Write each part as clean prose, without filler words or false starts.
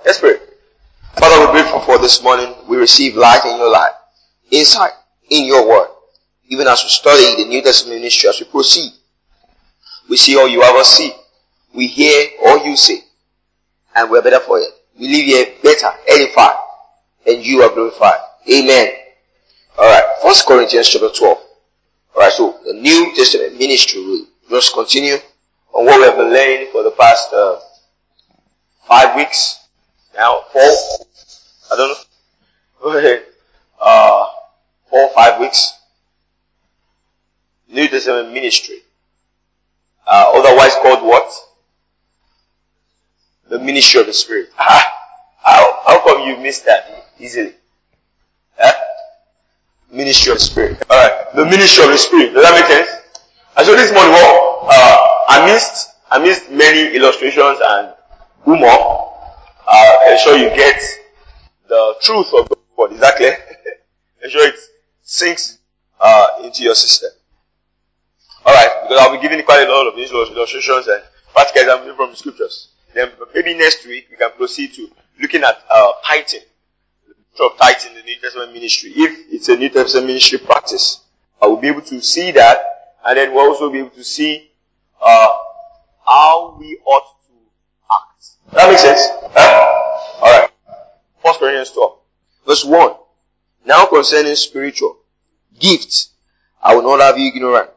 Let's pray. Father, we're grateful for this morning. We receive light in your life, insight in your word. Even as we study the New Testament ministry, as we proceed, we see all you have us see. We hear all you say, and we're better for it. We leave here better, edified, and you are glorified. Amen. Alright, 1 Corinthians chapter 12. Alright, so the New Testament ministry will just continue on what we have been learning for the past 5 weeks. Now, 4. I don't know. Go ahead. 4 or 5 weeks. New Testament ministry. Otherwise called what? The ministry of the Spirit. How come you missed that easily? Ministry of the Spirit. Alright. The ministry of the Spirit. Does that make sense? And so this morning, amidst many illustrations and humor, ensure you get the truth of the word. Is that clear? Ensure it sinks into your system. Alright, because I'll be giving quite a lot of these illustrations and practical examples from the scriptures. Then maybe next week we can proceed to looking at tithing. Of tithing in the New Testament ministry. If it's a New Testament ministry practice, I will be able to see that, and then we'll also be able to see how we ought to act. That makes sense? Alright. 1 Corinthians 12. Verse 1. Now concerning spiritual gifts, I will not have you ignorant.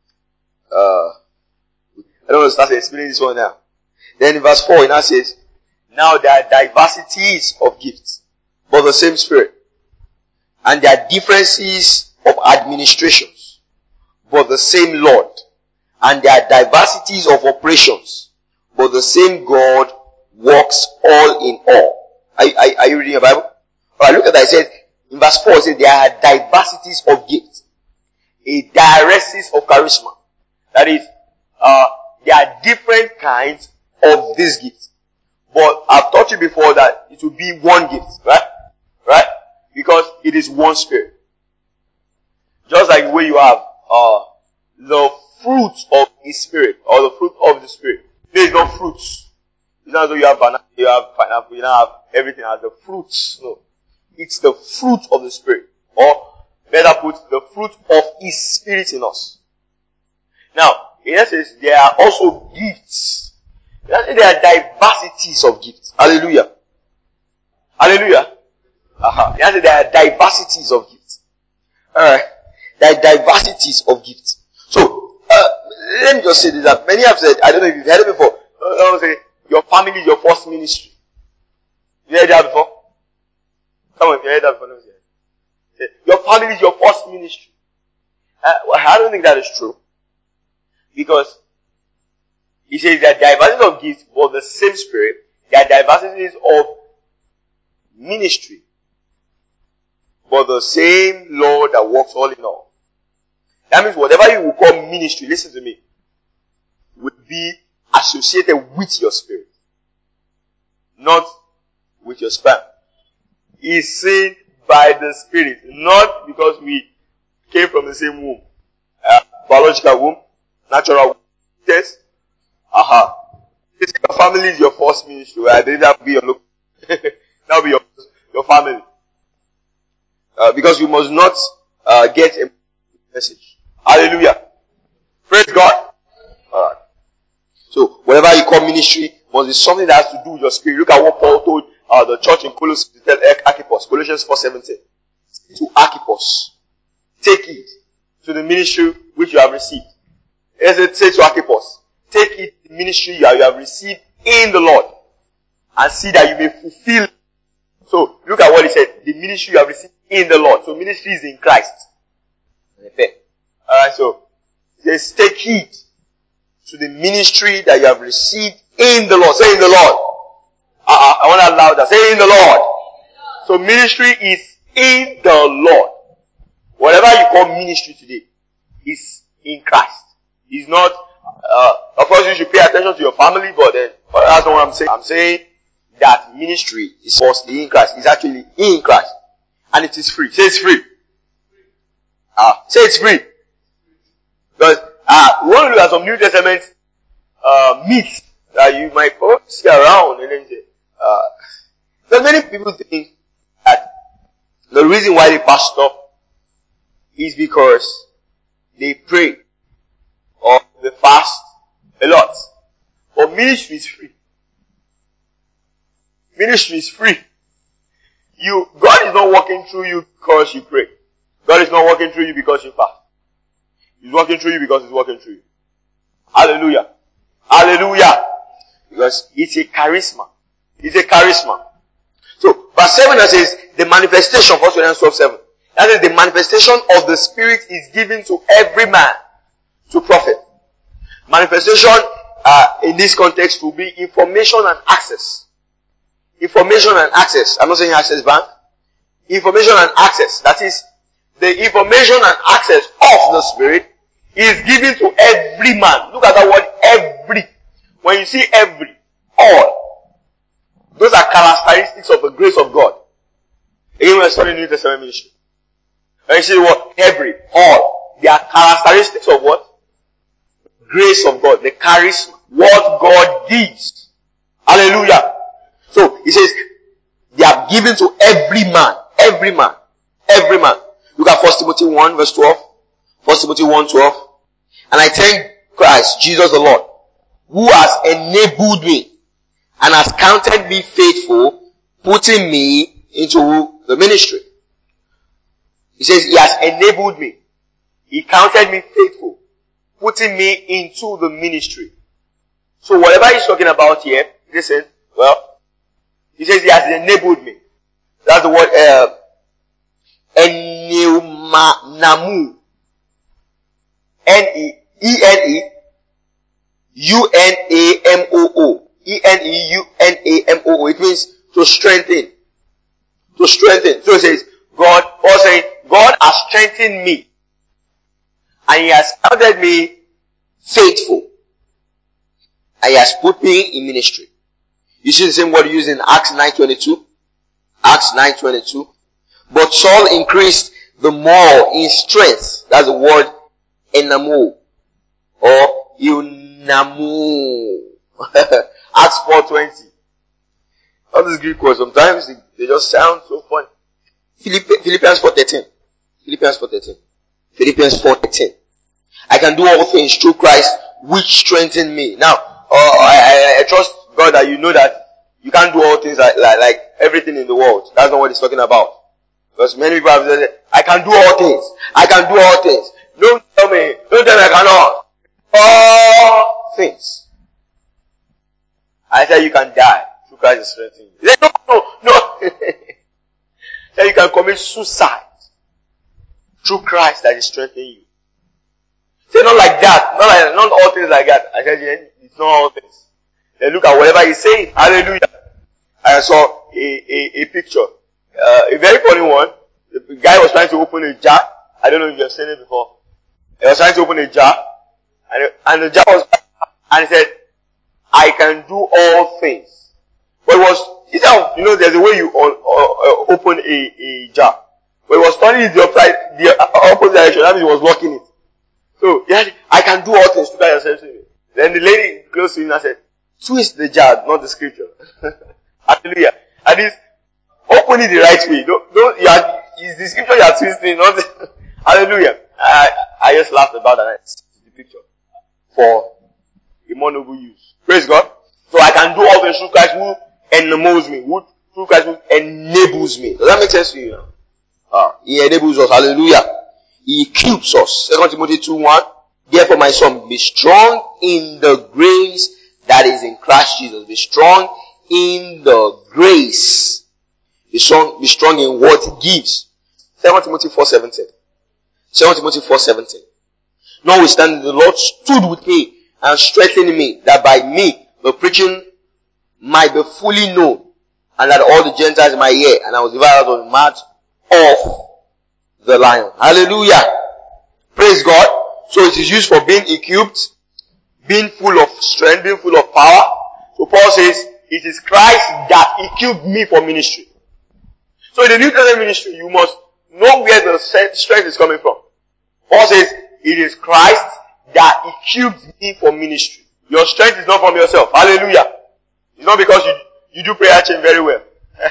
I don't want to start explaining this one now. Then in verse 4, it now says, now there are diversities of gifts, but the same Spirit. And there are differences of administrations, but the same Lord. And there are diversities of operations, but the same God works all in all. Are you reading your Bible? Alright, look at that. It said, in verse 4, it said, there are diversities of gifts. A diaresis of charisma. That is, there are different kinds of these gifts. But I've taught you before that it will be one gift, right? Right? Because it is one Spirit. Just like the way you have the fruit of His Spirit, or the fruit of the Spirit. There is no fruits. It's not as though you have banana, you have pineapple, you don't have everything as the fruits. No. It's the fruit of the Spirit. Or, better put, the fruit of His Spirit in us. Now, in essence, there are also gifts. There are diversities of gifts. Hallelujah. Hallelujah. There are diversities of gifts. Alright. There are diversities of gifts. So, let me just say this, that many have said, I don't know if you've heard it before, I say, your family is your first ministry. You heard that before? Come on, if you heard that before, let me say, your family is your first ministry. I don't think that is true. Because he says there are diversities of gifts, but the same Spirit. There are diversities of ministry, but the same Lord that works all in all. That means whatever you will call ministry, listen to me, will be associated with your spirit, not with your sperm. It's seen by the Spirit, not because we came from the same womb, biological womb, natural womb. Yes? Your family is your first ministry. I believe that will be your look. That will be your family. Because you must not get a message. Hallelujah. Praise God. Alright. So, whatever you call ministry must be something that has to do with your spirit. Look at what Paul told the church in Colossus to tell Archippus. Colossians 4:17. To Archippus. Take it to the ministry which you have received. As it says to Archippus, take it the ministry you have received in the Lord. And see that you may fulfill. So, look at what he said. The ministry you have received in the Lord. So, ministry is in Christ. Alright, so, it says, take heed to the ministry that you have received in the Lord. Say in the Lord. I want to allow that. Say in the Lord. So, ministry is in the Lord. Whatever you call ministry today is in Christ. It's not, of course you should pay attention to your family, but then, that's not what I'm saying. I'm saying that ministry is firstly in Christ. It's actually in Christ. And it is free. Say it's free. Say it's free. Because, we want to look at some New Testament, myths that you might see around and then say, many people think that the reason why they pastor is because they pray or they fast a lot. But ministry is free. Ministry is free. God is not working through you because you pray. God is not working through you because you fast. He's working through you because He's working through you. Hallelujah. Hallelujah. Because it's a charisma. It's a charisma. So, verse 7 that says, the manifestation, 1 Corinthians 12:7. That is, the manifestation of the Spirit is given to every man to profit. Manifestation, in this context, will be information and access. Information and access. I'm not saying access bank. Information and access. That is, the information and access of the Spirit is given to every man. Look at that word, every. When you see every, all, those are characteristics of the grace of God. Again, we're studying New Testament ministry. When you see the word every, all, they are characteristics of what? Grace of God, the charisma, what God gives. Hallelujah. So, he says, they are given to every man. Every man. Every man. Look at 1 Timothy 1 verse 12. 1 Timothy 1:12. And I thank Christ, Jesus the Lord, who has enabled me and has counted me faithful, putting me into the ministry. He says, He has enabled me. He counted me faithful, putting me into the ministry. So whatever he's talking about here, listen, well, he says He has enabled me. That's the word, Enenamu. Eneunamoo. Eneunamoo. It means to strengthen. To strengthen. So it says, Paul saying, God has strengthened me. And He has counted me faithful. And He has put me in ministry. You see the same word used in Acts 9:22. Acts 9:22. But Saul increased the more in strength. That's the word enamu. Or eunamu. Acts 4:20. All these Greek words, sometimes they just sound so funny. Philippians 4:13. Philippians 4:13. Philippians 4:13. I can do all things through Christ which strengthen me. Now, I trust God that you know that you can't do all things like everything in the world. That's not what He's talking about. Because many people have said, I can do all things. I can do all things. Don't tell me I cannot. All things. I said you can die through Christ is strengthening you. He said, no. Then you can commit suicide through Christ that is strengthening you. Say not like that. Not all things like that. I said, yeah, it's not all things. Then look at whatever He's saying. Hallelujah. I saw a picture. A very funny one. The guy was trying to open a jar. I don't know if you have seen it before. He was trying to open a jar. And the jar was, and he said, I can do all things. But it was, there's a way you open a jar. But it was turning it the opposite direction. That means he was locking it. So, I can do all things to God yourself. Then the lady close to him and said, twist the jar, not the scripture. Hallelujah. At least, open it the right way. It's the scripture you are twisting, not the, hallelujah. I just laughed about that. The picture. For a more noble use. Praise God. So I can do all things through Christ who enables me. Through Christ who enables me. Does that make sense to you? He enables us. Hallelujah. He equips us. 2 Timothy 2:1. Therefore, my son, be strong in the grace that is in Christ Jesus. Be strong in the grace. Be strong in what He gives. 2 Timothy 4:17. 2 Timothy 4:17. Notwithstanding, the Lord stood with me and strengthened me, that by me the preaching might be fully known, and that all the Gentiles might hear, and I was divided on the mouth of the lion. Hallelujah. Praise God. So it is used for being equipped, being full of strength, being full of power. So Paul says, it is Christ that equipped me for ministry. So in the New Testament ministry, you must know where the strength is coming from. Paul says, it is Christ that equipped me for ministry. Your strength is not from yourself. Hallelujah. It's not because you do prayer chain very well.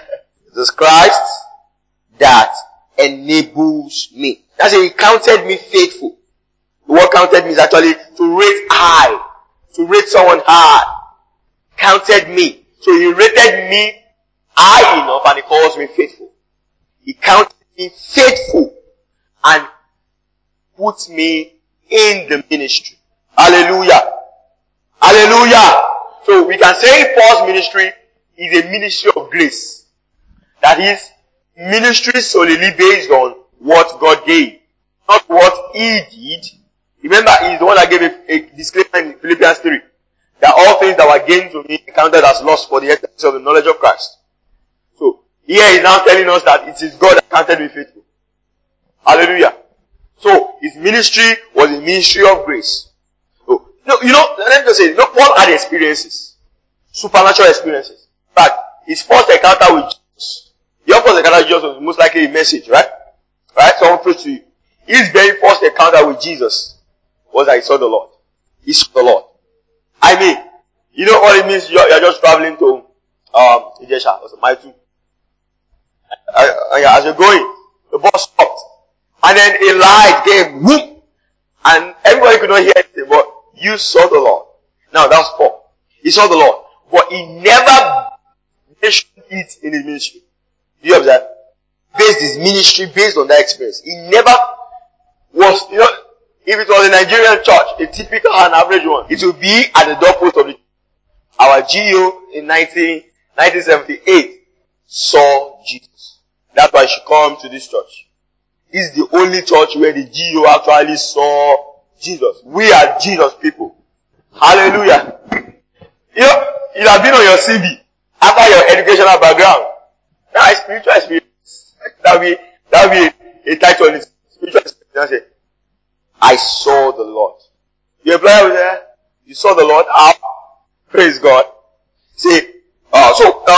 It is Christ that enables me. That's it. He counted me faithful. The word counted me is actually to rate high. To rate someone high. Counted me. So he rated me high enough and he calls me faithful. He counted me faithful and put me in the ministry. Hallelujah. Hallelujah. So we can say Paul's ministry is a ministry of grace. That is, ministry solely based on what God gave, not what he did. Remember, he's the one that gave a disclaimer in Philippians 3. That all things that were gained to me counted as loss for the excellence of the knowledge of Christ. So, here he's now telling us that it is God that counted me faithful. Hallelujah. So, his ministry was a ministry of grace. So, let me just say, Paul had experiences. Supernatural experiences. In fact, his first encounter with Jesus, your first encounter with Jesus was most likely a message, right? Right? Someone preached to you. His very first encounter with Jesus was that he saw the Lord. He saw the Lord. I mean, you know what it means? You're just traveling to Ijesha or Maitu. As you're going, the bus stopped. And then a light came, whoop, and everybody could not hear anything, but you saw the Lord. Now that's Paul. He saw the Lord. But he never mentioned it in his ministry. Do you observe? Based his ministry based on that experience. He never was, if it was a Nigerian church, a typical and average one, it would be at the doorpost of our GO in 1978 saw Jesus. That's why she come to this church. It's the only church where the GO actually saw Jesus. We are Jesus people. Hallelujah. It has been on your CV after your educational background. Now, spiritual experience. That will be a title on it. Spiritual experience. I saw the Lord. Your employer was there. You saw the Lord. Praise God. See, that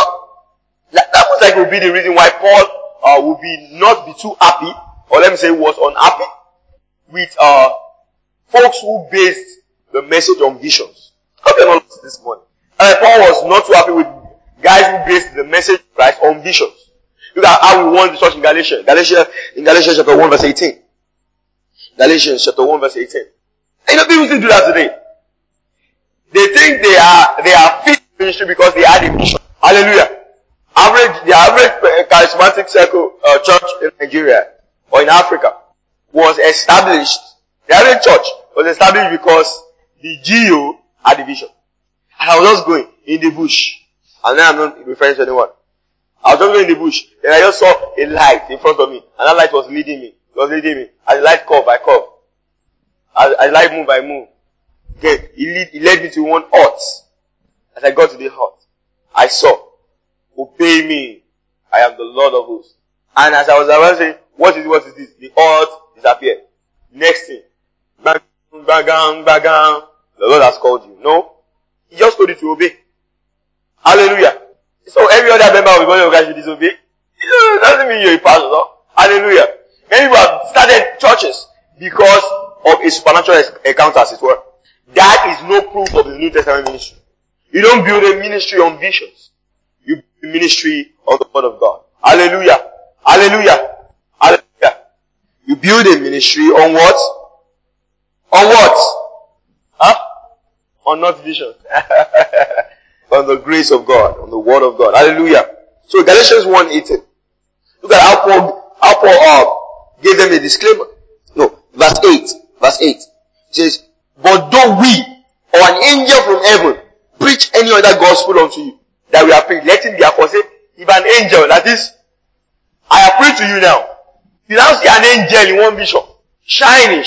was like would be the reason why Paul would not be too happy, or let me say was unhappy with folks who based the message on visions. How can I not this morning? And Paul was not too happy with guys who based the message of Christ on visions. Look at how we won the church in Galatians. Galatians chapter 1 verse 18. Galatians chapter 1 verse 18. And people still do that today. They think they are fit for ministry because they had a vision. Hallelujah. The average charismatic circle church in Nigeria or in Africa was established. The average church was established because the GO had a vision. And I was just going in the bush. And then I'm not referring to anyone. I was just going in the bush. Then I just saw a light in front of me. And that light was leading me. It was leading me. As the light curve, I curve. As the light move, I move. Okay. He led me to one hut. As I got to the hut, I saw, obey me. I am the Lord of hosts. And as I was about to say, what is this? The hut disappeared. Next thing. Bang, bang, bang. The Lord has called you. No. He just told you to obey. Hallelujah. So every other member of the body of Christ should disobey. It doesn't mean you're a pastor. No? Hallelujah. Many people have started churches because of a supernatural encounter, as it were. That is no proof of the New Testament ministry. You don't build a ministry on visions. You build a ministry on the word of God. Hallelujah. Hallelujah. Hallelujah. You build a ministry on what? On what? Huh? On not vision. On the grace of God. On the word of God. Hallelujah. So Galatians 1:18. Look at how Paul gave them a disclaimer. No, verse 8. Verse 8. It says, but though we or an angel from heaven preach any other gospel unto you that we are preached, let him be accursed. If an angel, that is, I have preached to you now. You now see an angel in one vision, shining.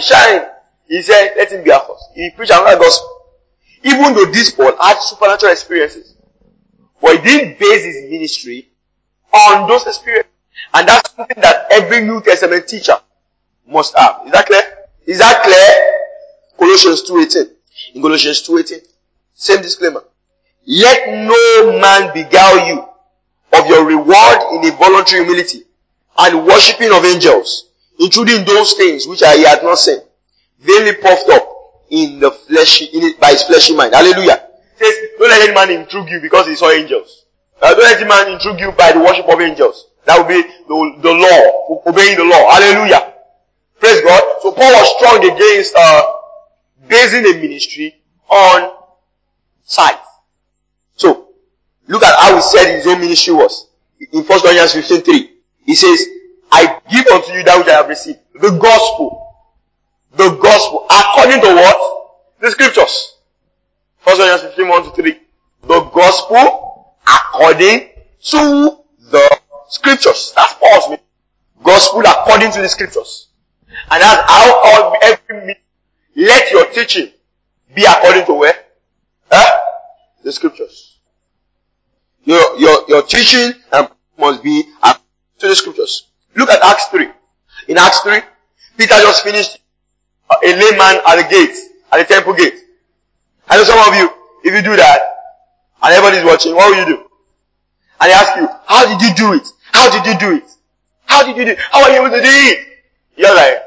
He said, let him be accursed. He preached another gospel. Even though this Paul had supernatural experiences, but he didn't base his ministry on those experiences. And that's something that every New Testament teacher must have. Is that clear? Is that clear? Colossians 2:18. In Colossians 2:18, same disclaimer. Let no man beguile you of your reward in a voluntary humility and worshipping of angels, including those things which he had not seen, vainly puffed up in the by his fleshy mind. Hallelujah. It says, don't let any man intrigue you because he saw angels. Don't let any man intrigue you by the worship of angels. That will be the law, obeying the law. Hallelujah. Praise God. So Paul was strong against basing a ministry on sight. So, look at how he said his own ministry was. In 1 Corinthians 15:3, he says, I give unto you that which I have received. The gospel. The gospel. According to what? The scriptures. 1 Corinthians 15:1-3. The gospel according to the scriptures. That's Paul's meaning. Gospel according to the scriptures. And that's how let your teaching be according to where? The scriptures. Your teaching must be according to the scriptures. Look at Acts 3. In Acts 3, Peter just finished a layman at the gate, at the temple gate. I know some of you, if you do that, and everybody's watching, what will you do? And they ask you, how did you do it? How did you do it? How did you do it? How are you able to do it? You're like,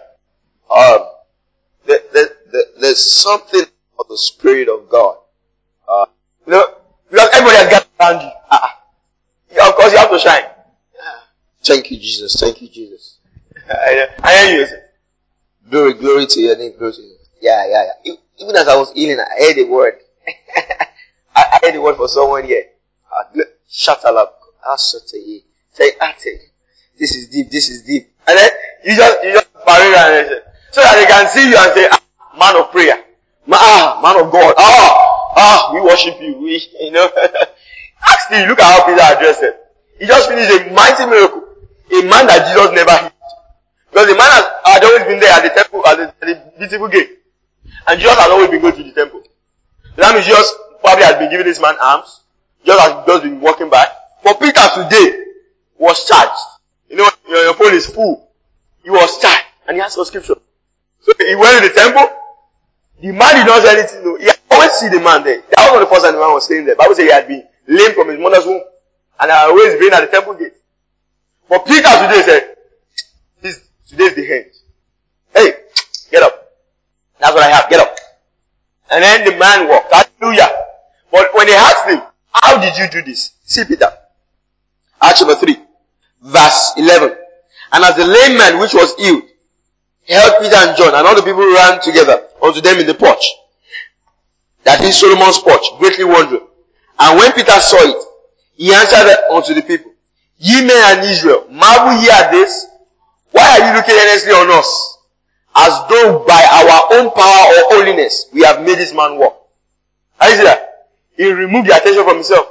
there's something of the Spirit of God. Because everybody has got around you. Of course you have to shine. Thank you, Jesus. Thank you, Jesus. I hear you. Glory to your name. Glory to you. Yeah. Even as I was healing, I heard a word. I heard a word for someone here. Shut up. Say, this is deep. And then you just parade and so that they can see you and say, man of prayer. Man of God. We worship you. Actually, look at how Peter addressed it. He just finished a mighty miracle. A man that Jesus never healed. Because the man had always been there at the temple, at the beautiful gate. And Jesus had always been going to the temple. So that means Jesus probably has been giving this man arms. Jesus has just been walking by. But Peter today was charged. Your phone is full. He was charged. And he asked for scripture. So he went to the temple. The man did not say anything. No. He always see the man there. That was not the first time the man was staying there. The Bible says he had been lame from his mother's womb. And had always been at the temple gate. But Peter today said, today's the end. Hey, get up. That's what I have. Get up. And then the man walked. Hallelujah. But when they asked him, how did you do this? See Peter. Acts chapter 3, verse 11. And as the lame man which was healed held Peter and John, and all the people ran together unto them in the porch, that is Solomon's porch, greatly wondering. And when Peter saw it, he answered unto the people, Ye men and Israel, marvel ye at this? Why are you looking earnestly on us, as though by our own power or holiness we have made this man walk? How you see that? He removed the attention from himself.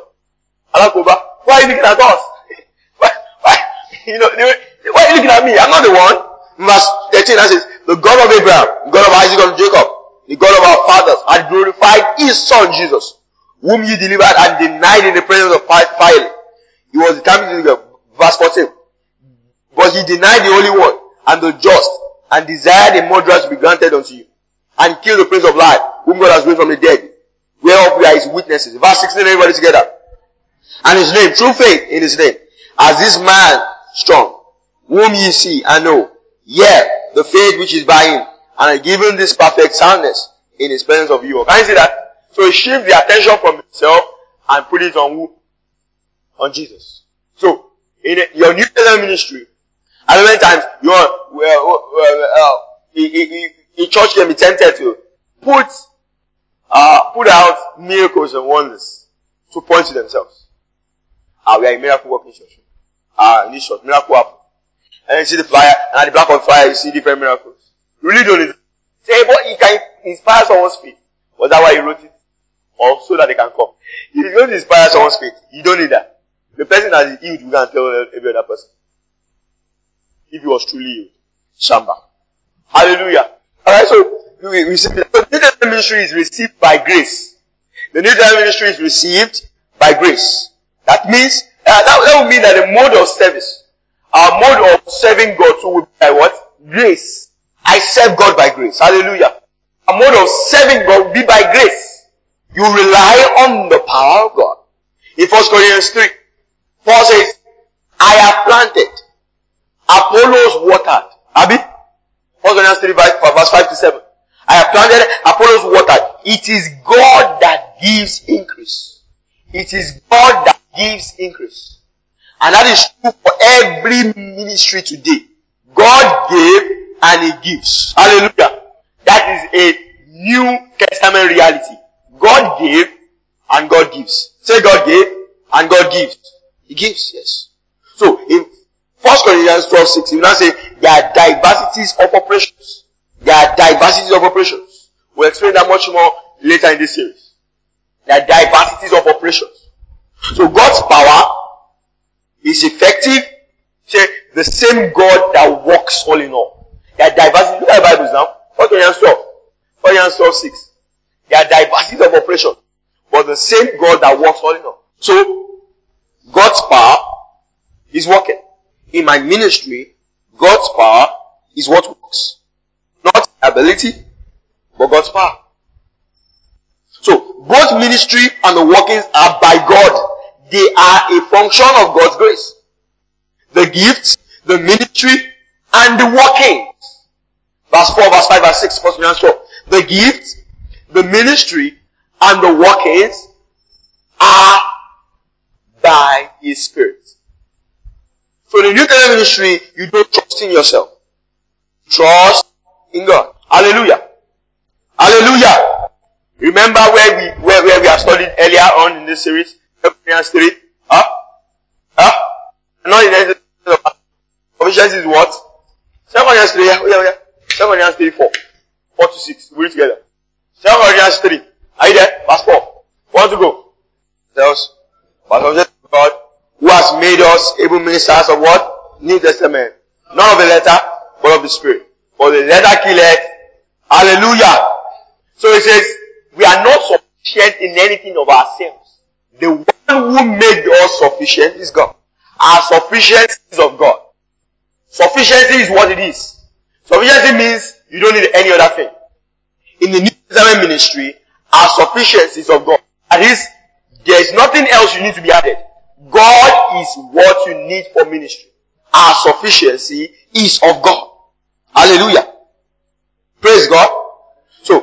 Why are you looking at us? Why are you looking at me? I'm not the one. Verse 13, that says, the God of Abraham, the God of Isaac and Jacob, the God of our fathers, had glorified his son Jesus, whom ye delivered and denied in the presence of Pilate. He was determined to go. Verse 14. But he denied the Holy One and the just, and desired a murderer to be granted unto you, and killed the Prince of Life, whom God has raised from the dead, whereof we are his witnesses. Verse 16, everybody together. And his name, true faith in his name, as this man strong, whom ye see and know, the faith which is by him, and given this perfect soundness in his presence of you. Can you see that? So he shifts the attention from himself and put it on who? On Jesus. So, in your New Testament ministry, at many times, a church can be tempted to put out miracles and wonders to point to themselves. We are a miracle working church. In this church, miracle happen. And you see the flyer, and at the back of the flyer, you see different miracles. You really don't need it. Say, but he can inspire someone's faith. Was that why he wrote it? Or so that they can come. If you want to inspire someone's faith, you don't need that. The person that is healed, you can tell every other person. If he was truly healed. Shamba. Hallelujah. Alright, so we see the New Testament ministry is received by grace. The New Testament ministry is received by grace. That means, that would mean that the mode of service, our mode of serving God, so will be by what? Grace. I serve God by grace. Hallelujah. Our mode of serving God will be by grace. You rely on the power of God. In 1 Corinthians 3, Paul says, I have planted, Apollos watered. Abi? 1 Corinthians 3, verse 5 to 7. I have planted, Apollos watered. It is God that gives increase. It is God that gives increase. And that is true for every ministry today. God gave and He gives. Hallelujah. That is a New Testament reality. God gave and God gives. Say God gave and God gives. He gives, yes. So in 1 Corinthians 12:6, you now say there are diversities of operations. There are diversities of operations. We'll explain that much more later in this series. There are diversities of operations. So God's power is effective. Say the same God that works all in all. There are diversities. Look at the Bibles now. 1 Corinthians 12. 1 Corinthians 12:6. There are diversities of operations, but the same God that works all in all. So God's power is working. In my ministry, God's power is what works. Not ability, but God's power. So, both ministry and the workings are by God. They are a function of God's grace. The gifts, the ministry, and the workings. Verse 4, verse 5, verse 6, 1 Corinthians 12. The gifts, the ministry, and the workings are by His Spirit. So in the New Testament ministry, you don't trust in yourself. Trust in God. Hallelujah. Hallelujah. Remember where we have studied earlier on in this series? Philippians 3. Not in any sufficiency is what? 2 Corinthians 3. Yeah. 2 Corinthians 3, 4. 4 to 6. We read together. 2 Corinthians 3. Are you there? Verse 4. Want to go? Tell us. Verse of God, who has made us able ministers of what? New Testament. Not of the letter, but of the Spirit. For the letter killeth. Hallelujah. So it says, we are not sufficient in anything of ourselves. The one who made us sufficient is God. Our sufficiency is of God. Sufficiency is what it is. Sufficiency means you don't need any other thing. In the New Testament ministry, our sufficiency is of God. That is, there is nothing else you need to be added. God is what you need for ministry. Our sufficiency is of God. Hallelujah. Praise God. So,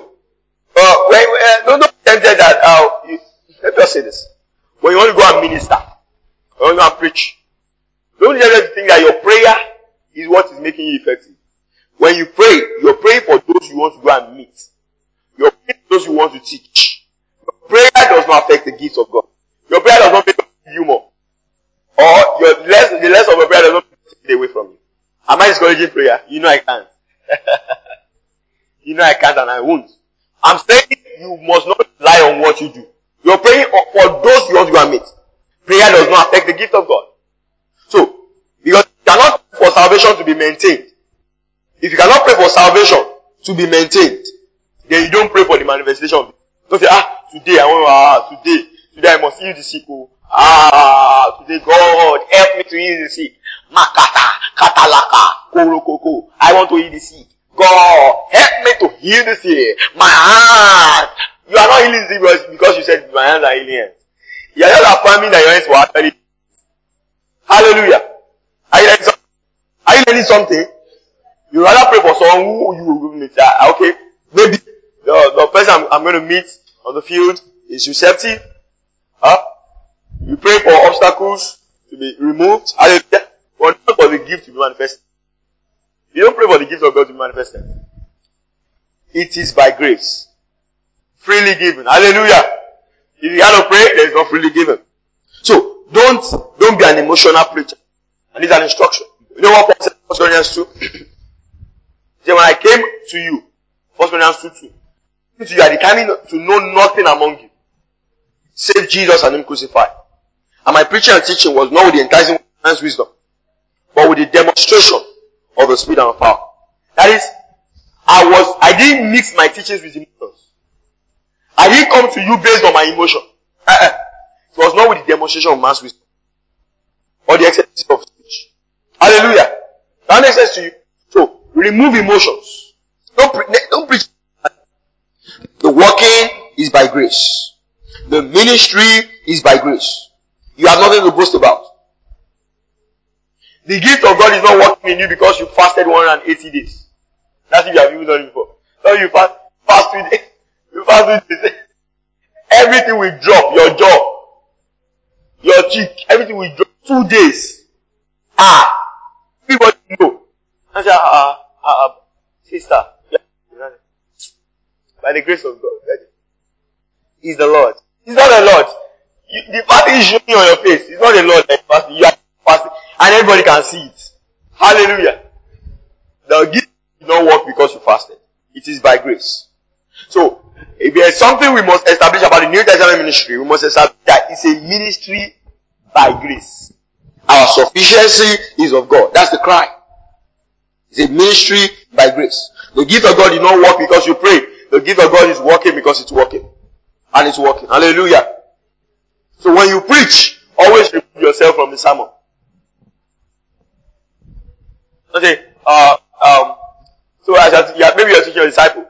don't be tempted that, let me just say this. When you want to go and minister, when you want to go and preach, don't just think that your prayer is what is making you effective. When you pray, you're praying for those you want to go and meet. You're praying for those you want to teach. Your prayer does not affect the gifts of God. Your prayer does not make you more. Or the less of a prayer does not take it away from you. Am I discouraging prayer? You know I can't. You know I can't and I won't. I'm saying you must not rely on what you do. You're praying for those you want to go and meet. Prayer does not affect the gift of God. So, because you cannot pray for salvation to be maintained. If you cannot pray for salvation to be maintained, then you don't pray for the manifestation of it. Don't say, today I must heal the sick. Today God help me to heal the sick. Makata, katalaka, korokoko. I want to heal the sick. God help me to heal the sick. My hand. You are not healing the sick because you said my hands are healing hands. You are just affirming that your hands were actually. Hallelujah. Are you learning something? You rather pray for someone who you will meet. Okay, maybe the person I'm going to meet on the field is receptive. You pray for obstacles to be removed. Hallelujah. But not for the gift to be manifested. You don't pray for the gift of God to be manifested. It is by grace. Freely given. Hallelujah. If you cannot pray, there is no freely given. So, don't be an emotional preacher. And it's an instruction. You know what Paul said in 1 Corinthians 2? He said, when I came to you, 1 Corinthians 2:2, you are determined to know nothing among you, save Jesus and Him crucified. And my preaching and teaching was not with the enticing of man's wisdom, but with the demonstration of the Spirit and of power. That is, I didn't mix my teachings with emotions. I didn't come to you based on my emotion. It was not with the demonstration of man's wisdom or the excellency of speech. Hallelujah. That makes sense to you. So, remove emotions. Don't preach. The working is by grace. The ministry is by grace. You have nothing to boast about. The gift of God is not working in you because you fasted 180 days. That's if you have even done it before. So you fast 3 days. You fast 3 days. Everything will drop. Your job. your cheek, everything will drop. 2 days. People know. I say, sister, by the grace of God, He's the Lord. He's not the Lord. The fasting is showing on your face. It's not the Lord that is fasting. You are fasting. And everybody can see it. Hallelujah. The gift did not work because you fasted. It is by grace. So, if there is something we must establish about the New Testament ministry, we must establish that it's a ministry by grace. Our sufficiency is of God. That's the cry. It's a ministry by grace. The gift of God did not work because you prayed. The gift of God is working because it's working. And it's working. Hallelujah. So when you preach, always remove yourself from the sermon. Okay. So maybe you're teaching your disciple.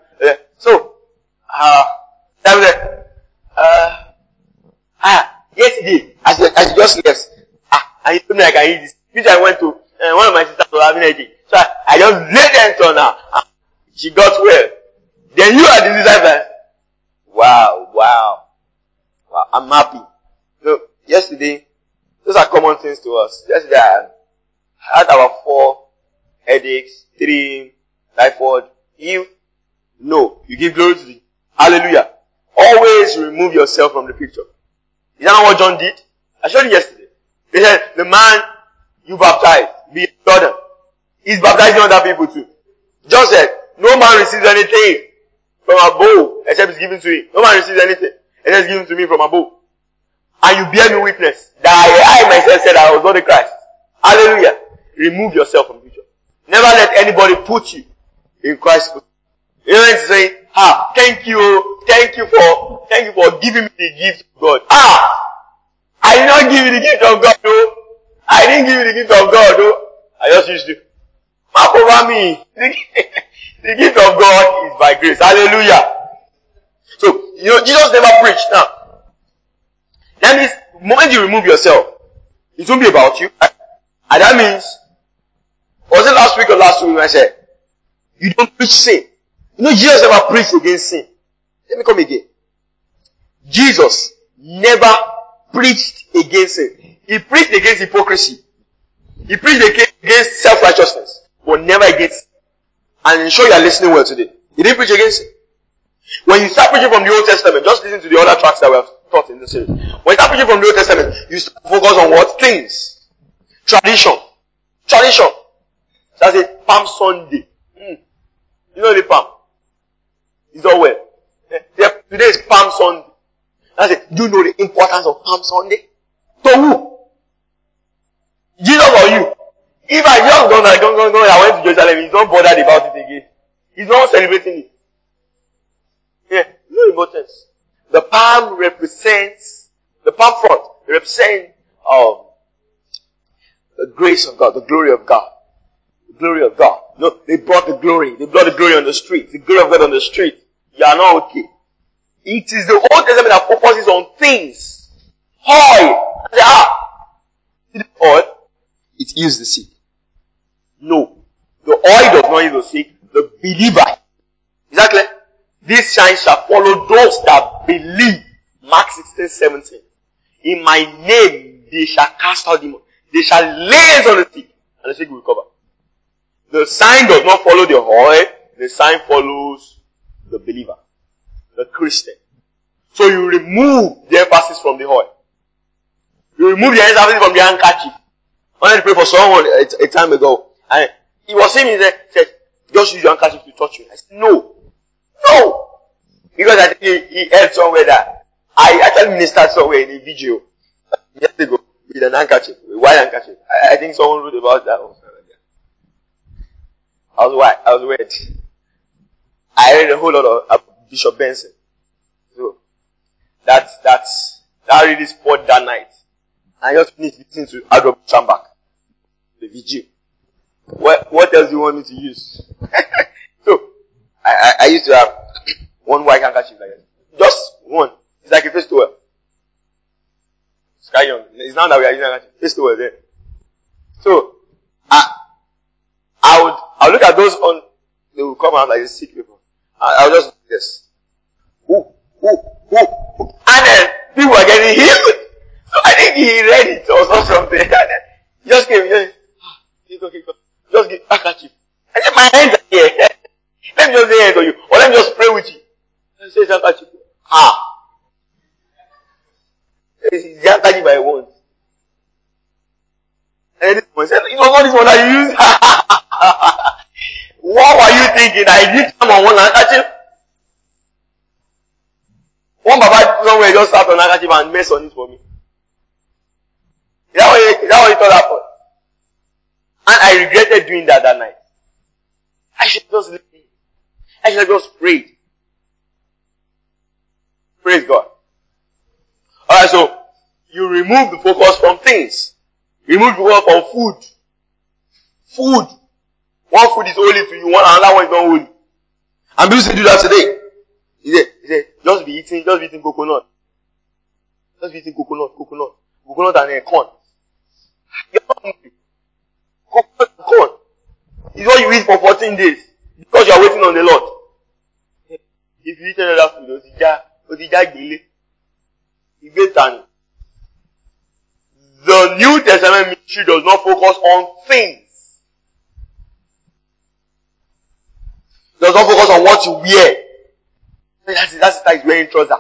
Yesterday, as you just left, and you told me I can eat this. Which I went to, one of my sisters was having a day. So I just laid hands on her. She got well. Then you are the disciple. Wow. I'm happy. So, yesterday, those are common things to us. Yesterday, I had about 4 headaches, 3 typhoid. You give glory to the Hallelujah. Always remove yourself from the picture. Is that not what John did? I showed you yesterday. They said, the man you baptized, be Jordan. He's baptizing other people too. John said, no man receives anything from above except it's given to him. No man receives anything except it's given to me from above. And you bear me witness that I myself said I was not the Christ. Hallelujah. Remove yourself from the picture. Never let anybody put you in Christ's foot. You know what I'm saying? Thank you for giving me the gift of God. I did not give you the gift of God, though. I didn't give you the gift of God, though. I just used to. Mark over me. The gift of God is by grace. Hallelujah. So, Jesus never preached. Now, that means, the moment you remove yourself, it won't be about you. And that means, was it last week or last week when I said, you don't preach sin. Jesus never preached against sin. Let me come again. Jesus never preached against sin. He preached against hypocrisy. He preached against self-righteousness, but never against sin. And I'm sure you are listening well today. He didn't preach against sin. When you start preaching from the Old Testament, just listen to the other tracks that we have taught in the series. When you start preaching from the Old Testament, you start to focus on what? Things. Tradition. That's it. Palm Sunday. You know the palm? It's all well. Today is Palm Sunday. That's it. Do you know the importance of Palm Sunday? To who? Jesus or you? If I just I went to Jerusalem, he's not bothered about it again. He's not celebrating it. No importance. The palm represents, the palm front represents the grace of God, the glory of God. The glory of God. They brought the glory. They brought the glory on the street. The glory of God on the street. You are not okay. It is the Old Testament that focuses on things. Oil. The oil, it heals the sick. No. The oil does not heal the sick. The believer. Exactly. This sign shall follow those that believe. Mark 16:17. In my name they shall cast out demons. They shall lay hands on the sick, and the sick will recover. The sign does not follow the oil. The sign follows the believer. The Christian. So you remove the emphasis from the oil. You remove the emphasis from the handkerchief. I wanted to pray for someone a time ago. And he was saying, he said, just use your handkerchief to touch you. I said, no. Because I think he heard somewhere that I actually ministered somewhere in a video years ago with an handkerchief, a white handkerchief. I think someone wrote about that also. I was weird. I read a whole lot of Bishop Benson. So that really spoiled that night. I just need to listen to Adolf Chambak, the vigil. What else do you want me to use? So I used to have one white handkerchief like that. Just one. It's like a face towel. Sky Young. It's not that we are using a handkerchief. Face towel there. So I would look at those on. They will come out like a sick people. I'll just who, and then people are getting healed. So I Maybe he read it or saw something. He just came, just give handkerchief. I said, my hands are here. Let me just lay hands on you. Or let me just pray with you. I said, handkerchief. It's the handkerchief I want. And this one said, it was not this one that you used. What were you thinking? I did come on one handkerchief. One Baba somewhere just sat on handkerchief and messed on it for me. Is that what you thought happened? And I regretted doing that night. I should just leave. I should have just prayed. Praise God. Alright, so you remove the focus from things. Remove the focus from food. Food. One food is holy to you, another one is not holy. And people say do that today. He said, just be eating coconut. Just be eating coconut and corn. You're not hungry. Coconut and corn is what you eat for 14 days because you are waiting on the Lord. If you eat another food, the New Testament ministry does not focus on things. Does not focus on what you wear. That's it, like wearing trousers.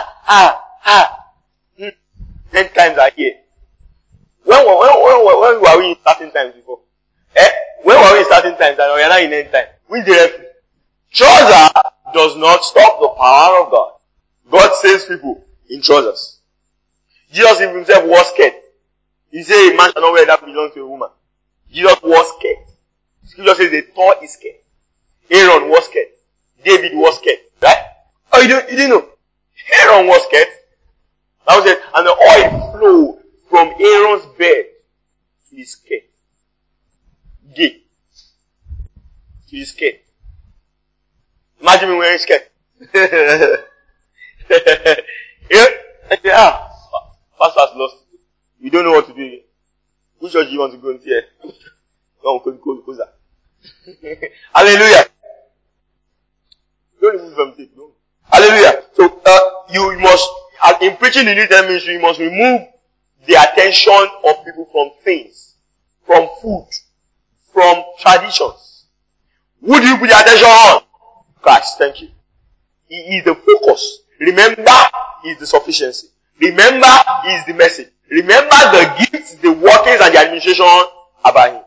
10 times a year. When were we in certain times before? When were we in certain times and we are not in end time? Which direction? Trouser does not stop the power of God. God saves people in trousers. Jesus himself wore skirt. He said a man shall not wear that belongs to a woman. Jesus wore skirt. Scripture says they tore his skirt. Aaron wore skirt. David wore skirt. Right? Oh, you didn't know? Aaron wore skirt. That was it. And the oil flowed from Aaron's bed to his skirt. Gay. To his skirt. Imagine me wearing skirt. Yeah. Pastor has lost. You don't know what to do. Which church do you want to go into here? Closer. Hallelujah. Don't remove from it. No. Hallelujah. So, you must, in preaching the New Testament ministry, you must remove the attention of people from things, from food, from traditions. Who do you put your attention on? Christ. Thank you. He is the focus. Remember, he is the sufficiency. Remember, he is the message. Remember the gifts, the workings, and the administration about him.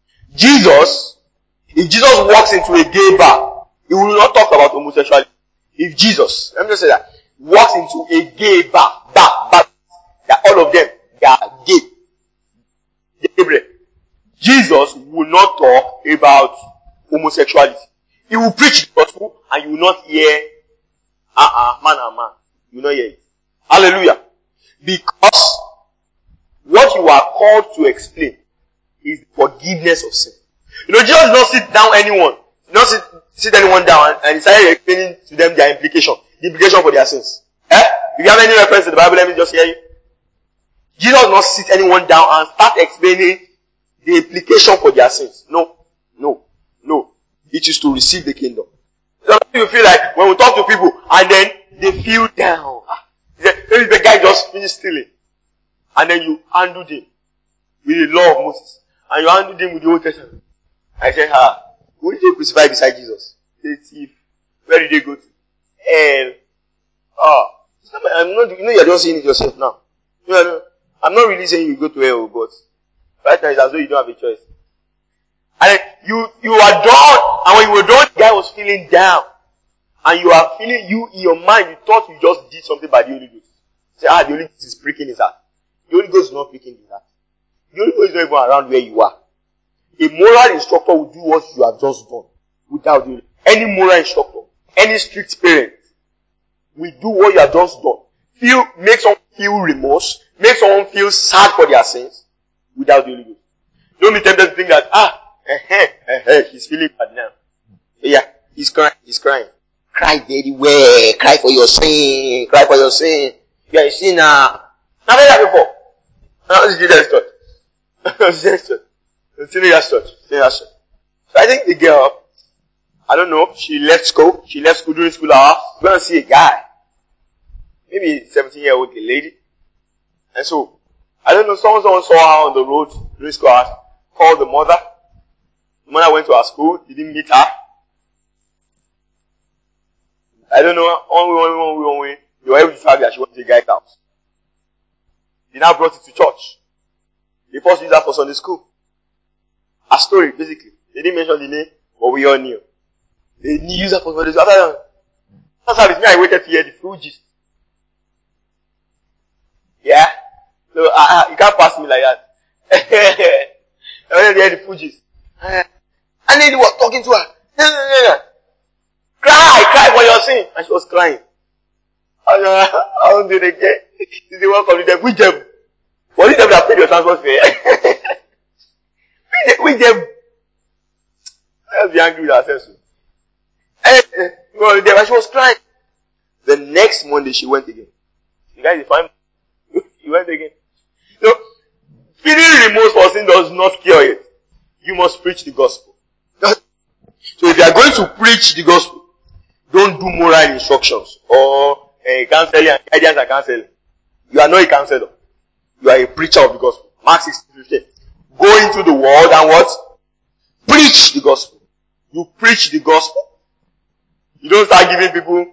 If Jesus walks into a gay bar, he will not talk about homosexuality. If Jesus, let me just say that, walks into a gay bar, all of them, they are gay. Jesus will not talk about homosexuality. He will preach the gospel and you will not hear, man. You will not hear it. Hallelujah. Because what you are called to explain is forgiveness of sin. Jesus did not sit down anyone. He did not sit anyone down and he started explaining to them their implication. The implication for their sins. If you have any reference to the Bible, let me just hear you. Jesus did not sit anyone down and start explaining the implication for their sins. No. It is to receive the kingdom. Sometimes you feel like when we talk to people and then they feel down. Maybe the guy just finished stealing. And then you handled him with the law of Moses. And you handled him with the Old Testament. I said, who did they crucify beside Jesus? The thief. Where did they go to? Hell. You're just saying it yourself now. I'm not really saying you go to hell, but right now it's as though you don't have a choice. And you are done, and when you were done, the guy was feeling down. And you are feeling, in your mind, you thought you just did something by the Holy Ghost. Say, the Holy Ghost is pricking his heart. The Holy Ghost is not pricking his heart. The Holy Ghost is not even around where you are. A moral instructor will do what you have just done without doing it. Any moral instructor, any strict parent will do what you have just done. Make someone feel remorse, make someone feel sad for their sins without the Holy Ghost. Don't be tempted to think that, he's feeling bad now. Yeah, he's crying. Cry very well. Cry for your sin. You are a sinner. I've heard that before. This is Jesus' church. Senior's church. So I think the girl, I don't know, she left school during school hours. She's going to see a guy. Maybe 17-year-old lady. And so, I don't know, someone saw her on the road, race car, called the mother. The mother went to her school, he didn't meet her. I don't know, one way, they were able to travel that she went to the guy's house. They now brought it to church. They first used that for Sunday school. A story, basically. They didn't mention the name, but we all knew. They used that for Sunday school. That's how it's me, I waited to hear the full gist. Yeah? So, you can't pass me like that. I waited to hear the full gist. And then he was talking to her. Cry for your sin. And she was crying. I won't do it again. This is the work of the devil. Which devil? Was it devil that paid your transport fare? Which devil? Let's be angry with ourselves. And she was crying. The next Monday she went again. You guys find he went again. So, feeling remorse for sin does not cure it. You must preach the gospel. So if you are going to preach the gospel, don't do moral instructions or counseling and guidance and counseling. You are not a counselor. You are a preacher of the gospel. Mark 16:15. Go into the world and what? Preach the gospel. You preach the gospel. You don't start giving people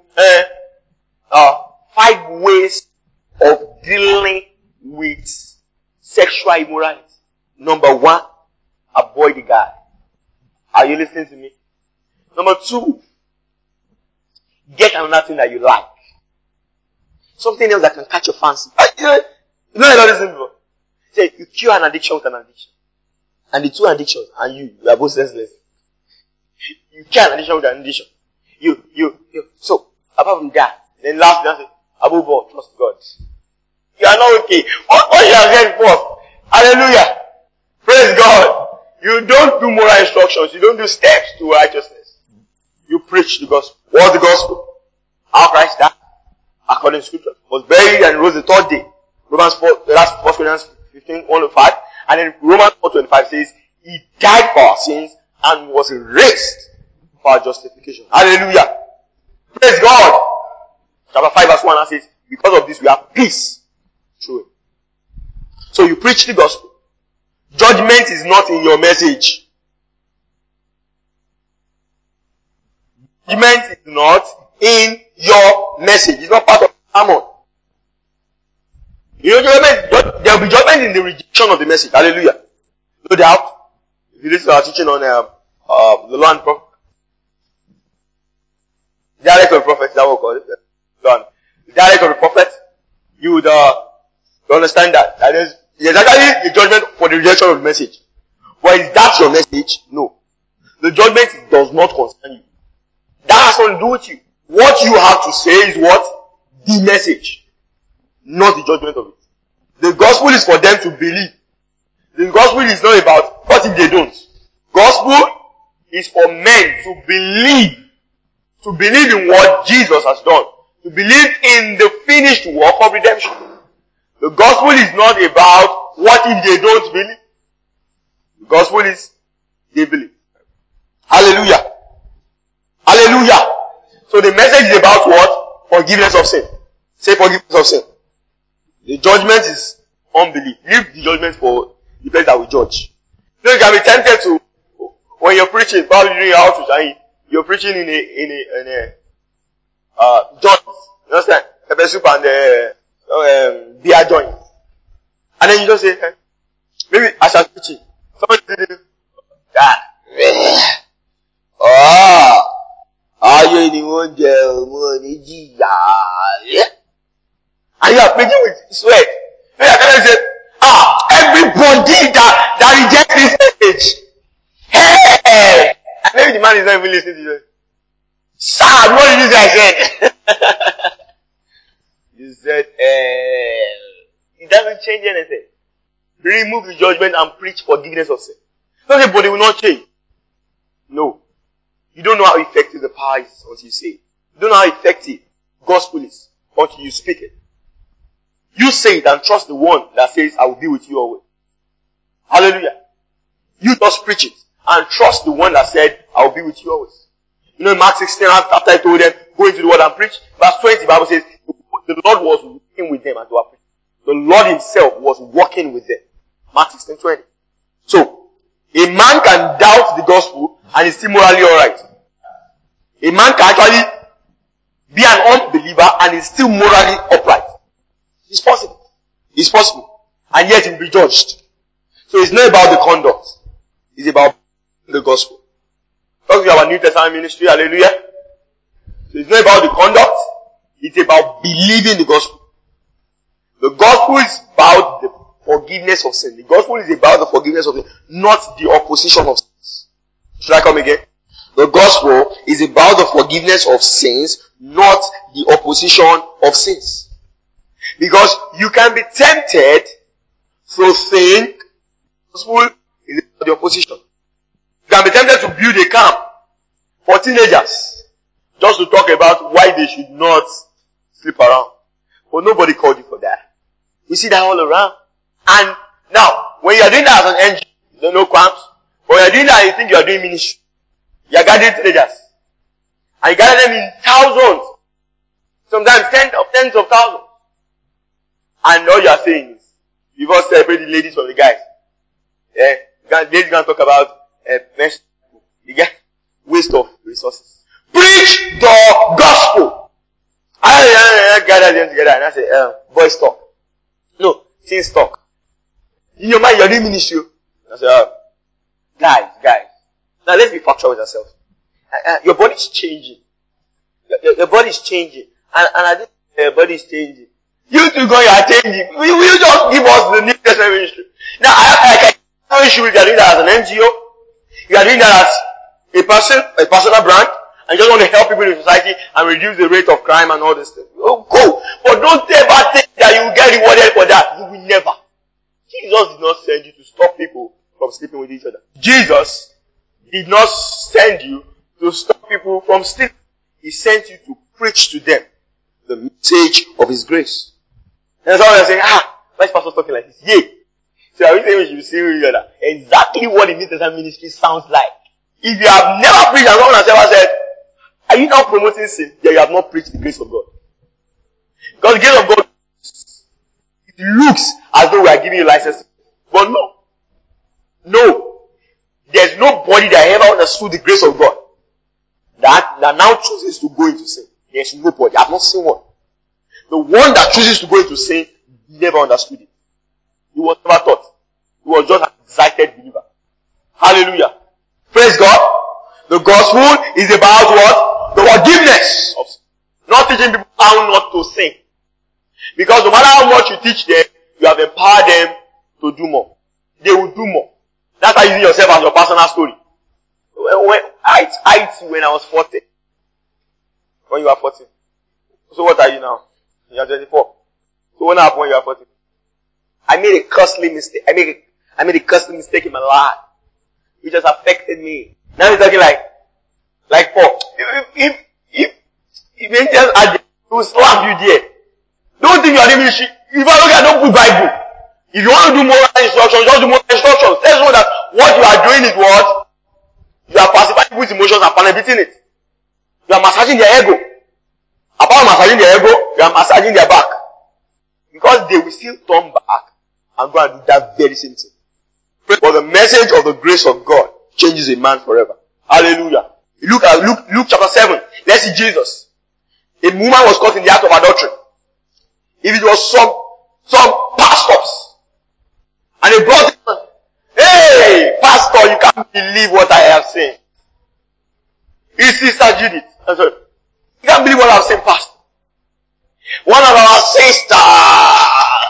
5 ways of dealing with sexual immorality. Number 1, avoid the guy. Are you listening to me? Number 2, get another thing that you like. Something else that can catch your fancy. You know I listen before. Say, you cure an addiction with an addiction. And the 2 addictions, and you are both senseless. You cure an addiction with an addiction. So, apart from that, then last, say, above all, trust God. You are not okay. What you have said first. Hallelujah. Praise God. You don't do moral instructions. You don't do steps to righteousness. You preach the gospel. What's the gospel? How Christ died, according to scripture, was buried and rose the 3rd day. Romans 4, that's 1 Corinthians 15:1-5. And then Romans 4:25 says, He died for our sins and was raised for our justification. Hallelujah. Praise God. Chapter 5 verse 1 says, because of this we have peace through it. So you preach the gospel. Judgment is not in your message. Judgment is not in your message. It's not part of the sermon. You know, there will be judgment in the rejection of the message. Hallelujah. No doubt. If you listen to our teaching on the law and prophet, dialect of the prophet, is that what we call it? The dialect of the prophet, you would understand that. There's actually a judgment for the rejection of the message. But is that your message? No. The judgment does not concern you. That has nothing to do with you. What you have to say is what? The message. Not the judgment of it. The gospel is for them to believe. The gospel is not about what if they don't. Gospel is for men to believe. To believe in what Jesus has done. To believe in the finished work of redemption. The gospel is not about what if they don't believe. The gospel is they believe. Hallelujah. Hallelujah. So the message is about what? Forgiveness of sin. Say forgiveness of sin. The judgment is unbelief. Leave the judgment for the place that we judge. So you can be tempted to, when you're preaching, probably during your outreach, and you're preaching in a joint. You understand? Pepper soup and beer joint. And then you just say, maybe as I'm preaching, somebody did that. Ayé ni wọ́n jẹ ọmọ ní jìyà. And you are preaching with sweat. And you can say, everybody that rejects this message. Hey! And maybe the man is not even listening to you. Sad, what did you say I said? You said, it doesn't change anything. Remove the judgment and preach forgiveness of sin. Everybody will not change. No. You don't know how effective the power is until you say it. You don't know how effective gospel is until you speak it. You say it and trust the one that says, I will be with you always. Hallelujah. You just preach it and trust the one that said, I will be with you always. You know in Mark 16, after I told them, go into the world and preach, verse 20, the Bible says, the Lord was working with them as they were preaching. The Lord himself was working with them. Mark 16:20. So, a man can doubt the gospel and is still morally alright. A man can actually be an unbeliever and is still morally upright. It's possible. It's possible. And yet he will be judged. So it's not about the conduct. It's about the gospel. Talk to our New Testament ministry, hallelujah. So it's not about the conduct. It's about believing the gospel. The gospel is about the forgiveness of sin. The gospel is about the forgiveness of sin, not the opposition of sins. Should I come again? The gospel is about the forgiveness of sins, not the opposition of sins. Because you can be tempted to think the gospel is about the opposition. You can be tempted to build a camp for teenagers just to talk about why they should not sleep around. But nobody called you for that. You see that all around. And now, when you are doing that as an NGO, you don't know camps. When you are doing that, you think you are doing ministry. You are gathering teenagers. And you gather them in thousands. Sometimes tens of thousands. And all you are saying is, you must separate the ladies from the guys. Yeah? Ladies can talk about you get waste of resources. Preach the gospel. I gather them together and I say, boys talk. No, teens talk. In your mind, you're doing ministry. I say, guys. Now let's be factual with ourselves. Your body is changing. Your body is changing. And I think your body is changing. You two go, you are changing. Will you just give us the New Testament ministry? Now, I can show you are doing that as an NGO. You are doing that as a personal brand. And you just want to help people in society and reduce the rate of crime and all this stuff. Oh, cool. But don't ever think that you will get rewarded for that. You will never. Jesus did not send you to stop people from sleeping with each other. Jesus did not send you to stop people from sleeping. He sent you to preach to them the message of His grace. And some are saying, why is Pastor talking like this? Yay. So are we saying we should be seeing each other? Exactly what the New Testament ministry sounds like. If you have never preached and someone has ever said, are you now promoting sin? Yeah, you have not preached the grace of God. Because the grace of God, it looks as though we are giving you license. But no. There's nobody that ever understood the grace of God that now chooses to go into sin. There's nobody. I've not seen one. The one that chooses to go into sin never understood it. He was never taught. He was just an excited believer. Hallelujah. Praise God. The gospel is about what? The forgiveness of sin. Not teaching people how not to sin. Because no matter how much you teach them, you have empowered them to do more. They will do more. That's how using yourself as your personal story. When I was 40. When you are 40. So what are you now? You are 24. So what happened when you are 40? I made a costly mistake. I made a costly mistake in my life. It just affected me. Now you're talking like Paul. If angels are there, they will slap you there. Don't think you are in ministry. If I look at don't put Bible. If you want to do moral instructions, just do moral instructions. Tell someone that what you are doing is what? You are pacifying people's emotions and beating it. You are massaging their ego. Apart from massaging their ego, you are massaging their back. Because they will still turn back and go and do that very same thing. But the message of the grace of God changes a man forever. Hallelujah. Look at Luke chapter 7. Let's see Jesus. A woman was caught in the act of adultery. If it was some pastors, and they brought him, hey, pastor, you can't believe what I have seen. His sister Judith. You can't believe what I have seen, pastor. One of our sisters,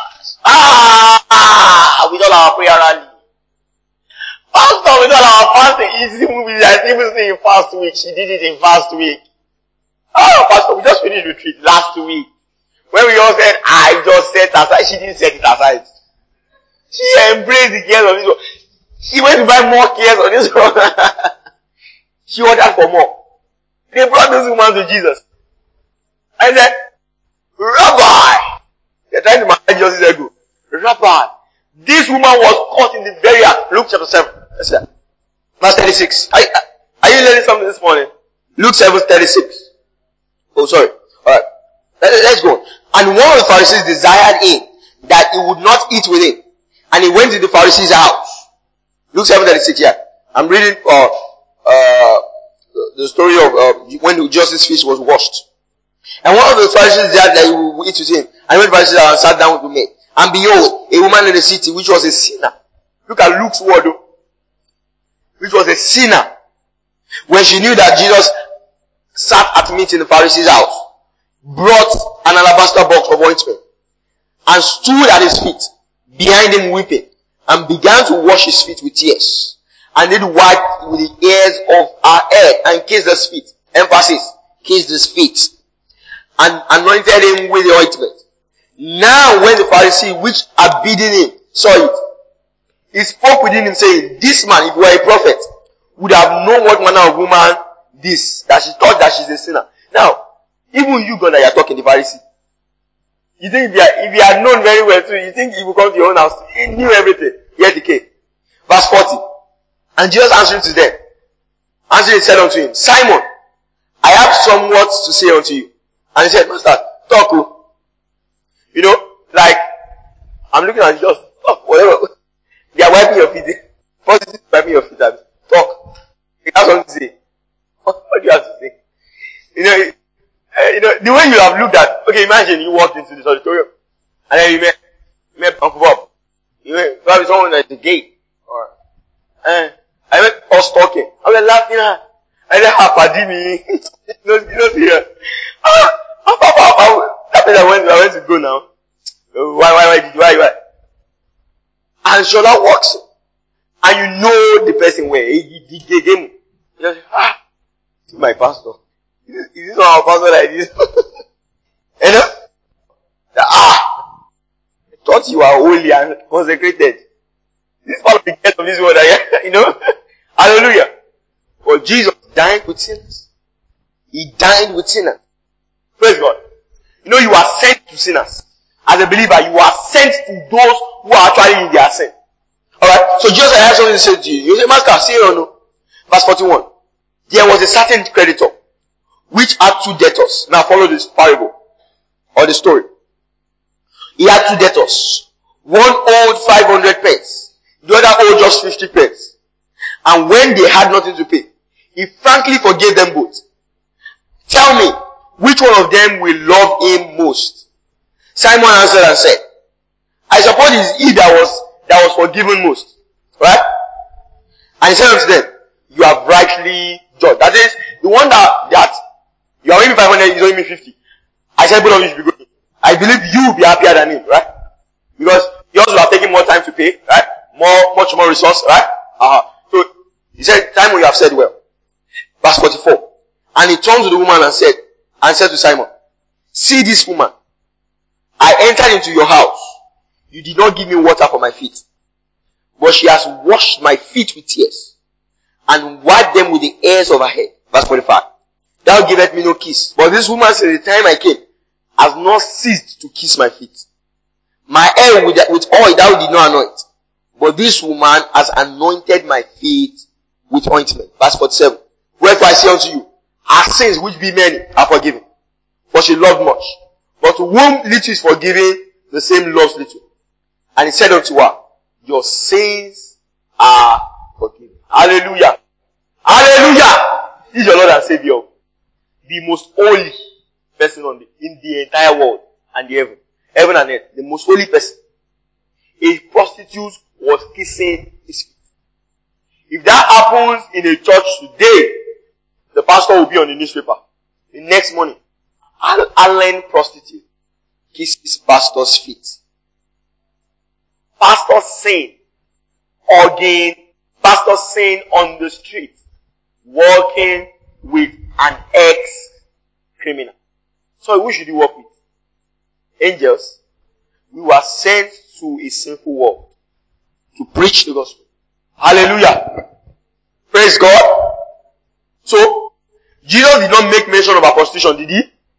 with all our prayer rally. Pastor, with all our fasting, it's even saying fast week. She did it in fast week. Pastor, we just finished retreat last week. When we all said, I just set aside, she didn't set it aside. She embraced the cares of this one. She went to buy more cares on this one. She ordered for more. They brought this woman to Jesus. And said, Rabbi, they're trying to manage Jesus' ego. Rabbi, this woman was caught in the very act. Luke chapter 7. Let's see that. Verse 36. Are you learning something this morning? Luke 7:36. Oh, sorry. Alright. Let's go. And one of the Pharisees desired him that he would not eat with him. And he went to the Pharisee's house. Luke 7:36 here. I'm reading the story of when Jesus' feast was washed. And one of the Pharisees desired that he would eat with him. And when the Pharisees sat down with him, and behold, a woman in the city which was a sinner. Look at Luke's word though. Which was a sinner. When she knew that Jesus sat at meat in the Pharisee's house, brought an alabaster box of ointment, and stood at his feet, behind him weeping, and began to wash his feet with tears, and did wipe with the hairs of her head, and kissed his feet. Emphasis, kissed his feet, and anointed him with the ointment. Now when the Pharisee which had bidden him saw it, he spoke within him, saying, this man, if he were a prophet, would have known what manner of woman this, that she thought that she's a sinner. Now, even you, God, that you are talking, the Pharisee, you think if you had known very well too, you think he would come to your own house, he knew everything, yet he came. Verse 40. And Jesus answering to them, answering said unto him, Simon, I have somewhat to say unto you. And he said, Master, talk. You know, like, I'm looking at you, just talk, whatever. They are wiping your feet. Positive wiping your feet. Talk. You have something to say. What do you have to say? You know, the way you have looked at, okay, imagine you walked into this auditorium, and then you met Uncle Bob. You met probably someone at the gate. Or, I met us talking. I was laughing at, and then Padi me. You know, serious. That means I went to go now. Why? And Shola walks, and you know the person where he gave him. You just, this is my pastor. Is this not our pastor like this? You know? I thought you are holy and consecrated. This is part of the gate of this world, you know? Hallelujah. But Jesus dined with sinners. He dined with sinners. Praise God. You know, you are sent to sinners. As a believer, you are sent to those who are actually in their sin. Alright? So Jesus has something to say to you. You say, Master, say or no? Verse 41. There was a certain creditor which had 2 debtors. Now follow this parable or the story. He had 2 debtors. One owed 500 pence. The other owed just 50 pence. And when they had nothing to pay, he frankly forgave them both. Tell me, which one of them will love him most? Simon answered and said, I suppose it is he that was forgiven most. Right? And he said unto them, you have rightly judged. That is, the one that you are owing me 500, he's owing me 50. I said both of you should be going. I believe you will be happier than him, right? Because yours will have taken more time to pay, right? Much more resource, right? So, he said, Simon, you have said well. Verse 44. And he turned to the woman and said to Simon, see this woman. I entered into your house. You did not give me water for my feet. But she has washed my feet with tears and wiped them with the hairs of her head. Verse 45. Thou givest me no kiss. But this woman since the time I came has not ceased to kiss my feet. My hair with oil thou did not anoint. But this woman has anointed my feet with ointment. Verse 47. Wherefore I say unto you, her sins which be many are forgiven. For she loved much. But to whom little is forgiven, the same loves little. And he said unto her, your sins are forgiven. Hallelujah. Hallelujah. He is your Lord and Savior. The most holy person in the entire world and the heaven. Heaven and earth. The most holy person. A prostitute was kissing his feet. If that happens in a church today, the pastor will be on the newspaper. The next morning, Allen prostitute kisses pastor's feet. Pastor saying, hugging, pastor saying on the street, walking with an ex-criminal. So who should you work with? Angels. We were sent to a sinful world to preach the gospel. Hallelujah. Praise God. So, Jesus did not make mention of her prostitution, did he?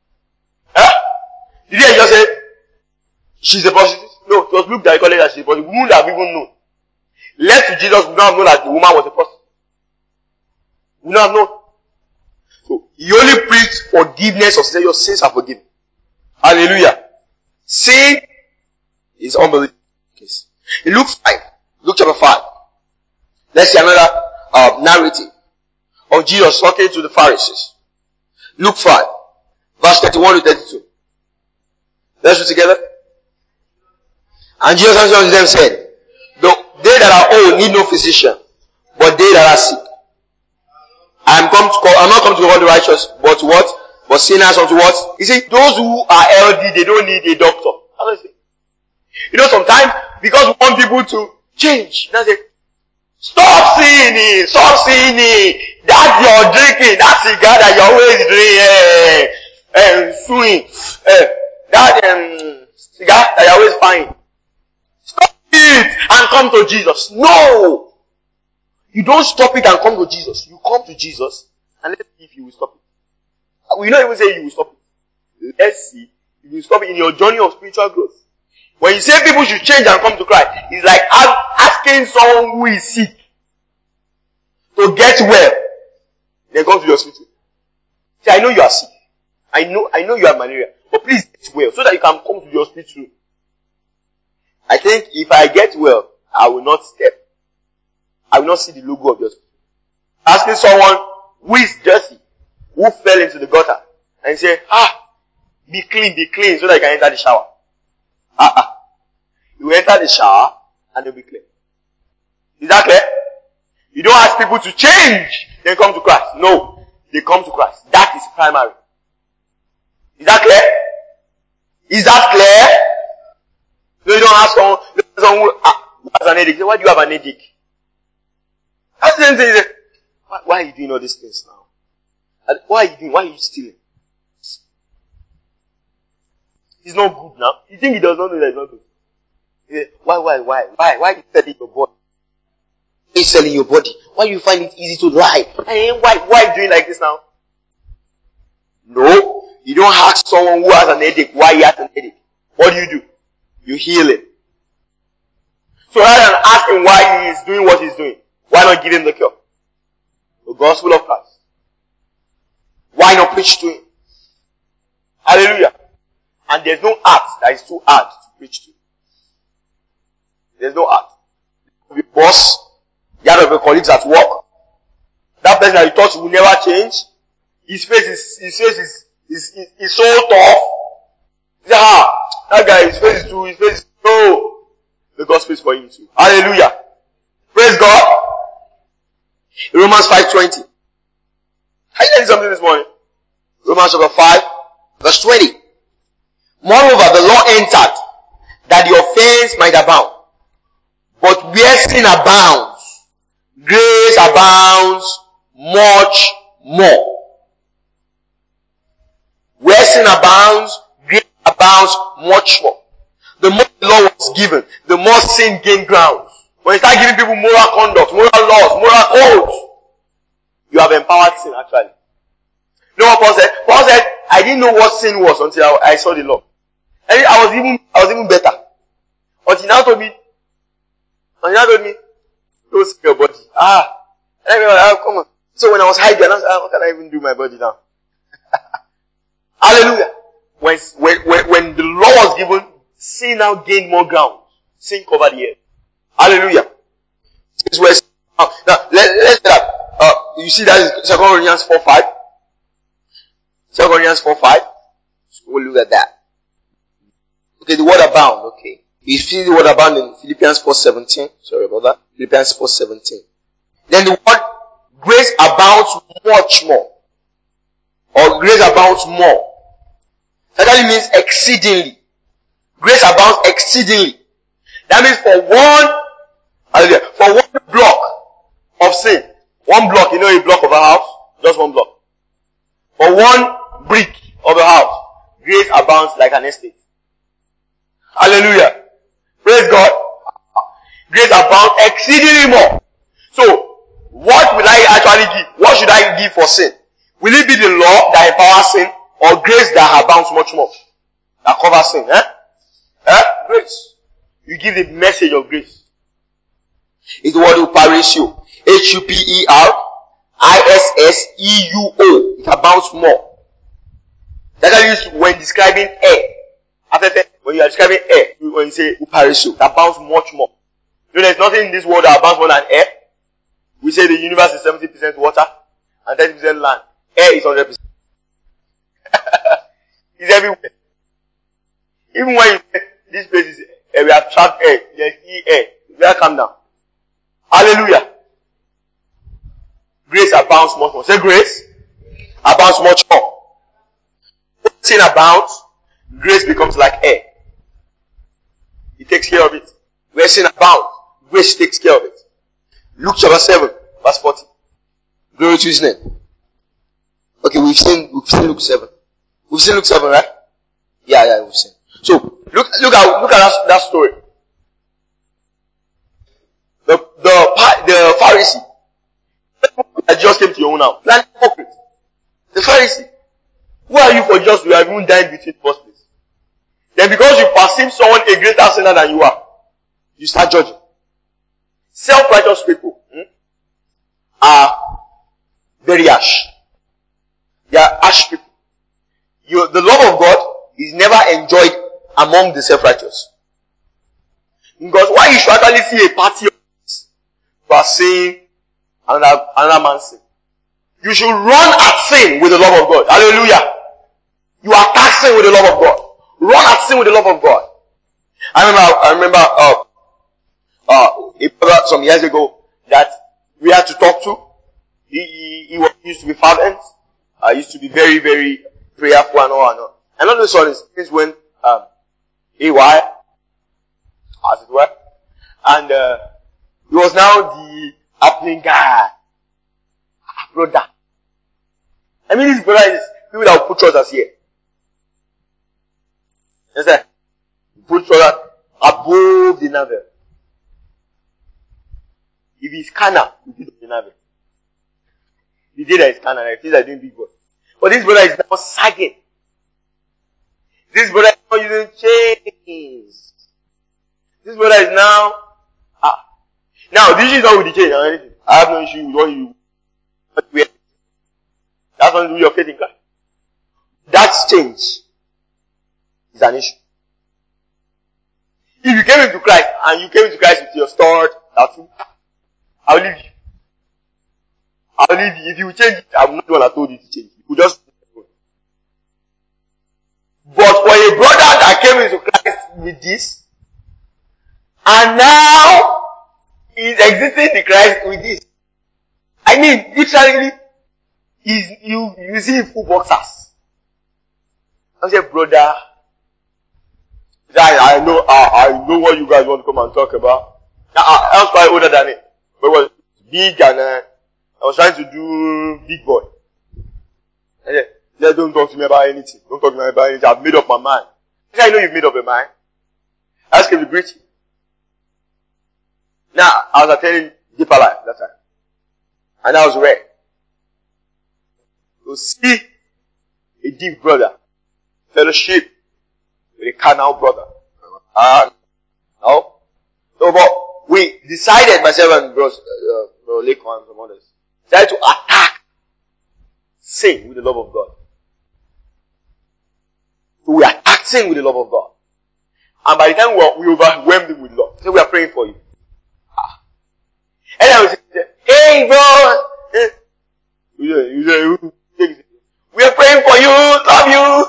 Did he just say, she's a prostitute? No, it was Luke that recorded that she's a prostitute. We wouldn't have even known. Left to Jesus, we would not have known that the woman was a prostitute. We would not have known. So, he only preached forgiveness of sin. Your sins are forgiven. Hallelujah. Sin It's unbelievable. In Luke 5, Luke chapter 5, let's see another narrative of Jesus talking to the Pharisees. Luke 5, verse 31 to 32. Let's read together. And Jesus answered unto them and said, they that are old need no physician, but they that are sick. I'm not come to call the righteous, but what? But sinners unto what? You see, those who are healthy, they don't need a doctor. How do I say? You know, sometimes, because we want people to change, they say, stop sinning, that you're drinking, that cigar that you're always drinking, that cigar that you're always buying. Stop it and come to Jesus. No! You don't stop it and come to Jesus. You come to Jesus and let's see if you will stop it. We don't even say you will stop it. Let's see if you will stop it in your journey of spiritual growth. When you say people should change and come to Christ, it's like asking someone who is sick to get well, then come to the hospital. Say, I know you are sick. I know you have malaria, but please get well so that you can come to the hospital. I think if I get well, I will not step. I will not see the logo of the hospital. Asking someone who is dirty, who fell into the gutter, and say, be clean so that you can enter the shower. You enter the shower and they'll be clean. Is that clear? You don't ask people to change, then come to Christ. No, they come to Christ. That is primary. Is that clear? Is that clear? No, you don't ask someone who has an headache. Say, why do you have an headache? That's the same thing. Why are you doing all these things now? Why are you stealing? It's not good now. You think he does not know that it's not good? Why are you selling your body? Why are you selling your body? Why do you find it easy to lie? Why are you doing like this now? No. You don't ask someone who has an headache why he has an headache. What do? You heal him. So rather than asking why he is doing what he's doing, why not give him the cure? The gospel of Christ. Why not preach to him? Hallelujah. And there's no art that is too hard to preach to. There's no art. The boss, the other of your colleagues at work, that person that you thought will never change, his face is so tough. That guy, his face is so. The gospel is for him too. Hallelujah. Praise God. Romans 5:20. Are you learning something this morning? Romans chapter 5, verse 20. Moreover, the law entered that the offense might abound. But where sin abounds, grace abounds much more. Where sin abounds, grace abounds much more. The more the law was given, the more sin gained grounds. When you start giving people moral conduct, moral laws, moral codes, you have empowered sin actually. You know what Paul said? Paul said, I didn't know what sin was until I saw the law. And I was even better. Until he now told me, don't see your body. Come on. So when I was hiding, I said, how can I even do my body now? Hallelujah. When the law was given, sin now gained more ground. Sin covered the earth. Hallelujah. This was, now, let's say that, you see that is 2 Corinthians 4:5. 2 Corinthians 4:5. So we'll look at that. Okay, the word abound, okay. You see the word abound in Philippians 4:17. Sorry about that. Philippians 4:17. Then the word grace abounds much more. Or grace abounds more. That actually means exceedingly. Grace abounds exceedingly. That means for one block of sin, one block, you know a block of a house? Just one block. For one brick of a house, grace abounds like an estate. Hallelujah. Praise God. Grace abounds exceedingly more. So, what will I actually give? What should I give for sin? Will it be the law that empowers sin, or grace that abounds much more? That covers sin, Grace. You give the message of grace. It's the word huperisio. H-U-P-E-R-I-S-S-E-U-O. It abounds more. That is when describing air. When you are describing air, when you say upariso, that bounce much more. You know, there's nothing in this world that bounce more than air. We say the universe is 70% water and 30% land. Air is 100%. It's everywhere. Even when you say this place is air, we have trapped air, there's air. We have come down. Hallelujah. Grace abounds much more. Say grace abounds much more. When sin abounds, grace becomes like air. It takes care of it. Where sin abounds, grace takes care of it. Luke chapter 7, verse 40. Glory to his name. Okay, we've seen Luke 7. We've seen Luke 7, right? Yeah, we've seen. So, look at that story. The Pharisee that just came to your own house. Like hypocrite. The Pharisee. Who are you for just you have even dined with in the first place? Then because you perceive someone a greater sinner than you are, you start judging. Self-righteous people are very harsh. They are harsh people. The love of God is never enjoyed among the self-righteous. Because why you should actually see a party of this, you are saying another man's sin. You should run at sin with the love of God. Hallelujah. You attack sin with the love of God. Run at sin with the love of God. I remember a brother some years ago that we had to talk to. He used to be fervent. Used to be very, very prayerful and all. And all of a sudden, things went AY, as it were. And he was now the happening guy. Brother. I mean, this brother is people that will put trousers here. Yes, sir. Put trousers above the navel. If he's carnal, you put the navel. The day that is carnal, I feel like doing big boy. But this brother is now sagging. This brother is now using chains. This brother is now now the issue is not with the chain or anything. I have no issue with what you wear. That's not to do with your faith in Christ. That change is an issue. If you came into Christ and you came into Christ with your stored tattoo, I'll leave you. I'll leave you. If you change it, I'm not the one that told you to change it. You just. But for a brother that came into Christ with this, and now he's exiting the Christ with this. I mean, literally, you see full boxers. I say, brother, I know what you guys want to come and talk about. Now, I was quite older than it, but it was big and I was trying to do big boy. I said, don't talk to me about anything. Don't talk to me about anything. I've made up my mind. I said, I know you've made up your mind. I asked him to greet you. Now, I was attending Deeper Life that time. And I was rare. To see a deep brother, fellowship with a carnal brother. No. So, but we decided, myself and Bro Leko and some others, decided to attack sin with the love of God. So we attacked sin with the love of God. And by the time we overwhelmed him with love. So we are praying for you. And I was saying, hey bro! We are praying for you, love you.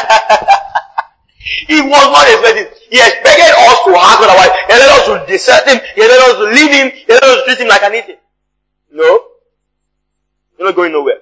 He was not expecting. He expected us to ask otherwise. He let us to desert him. He let us to leave him. He let us to treat him like an idiot. No. You're not going nowhere.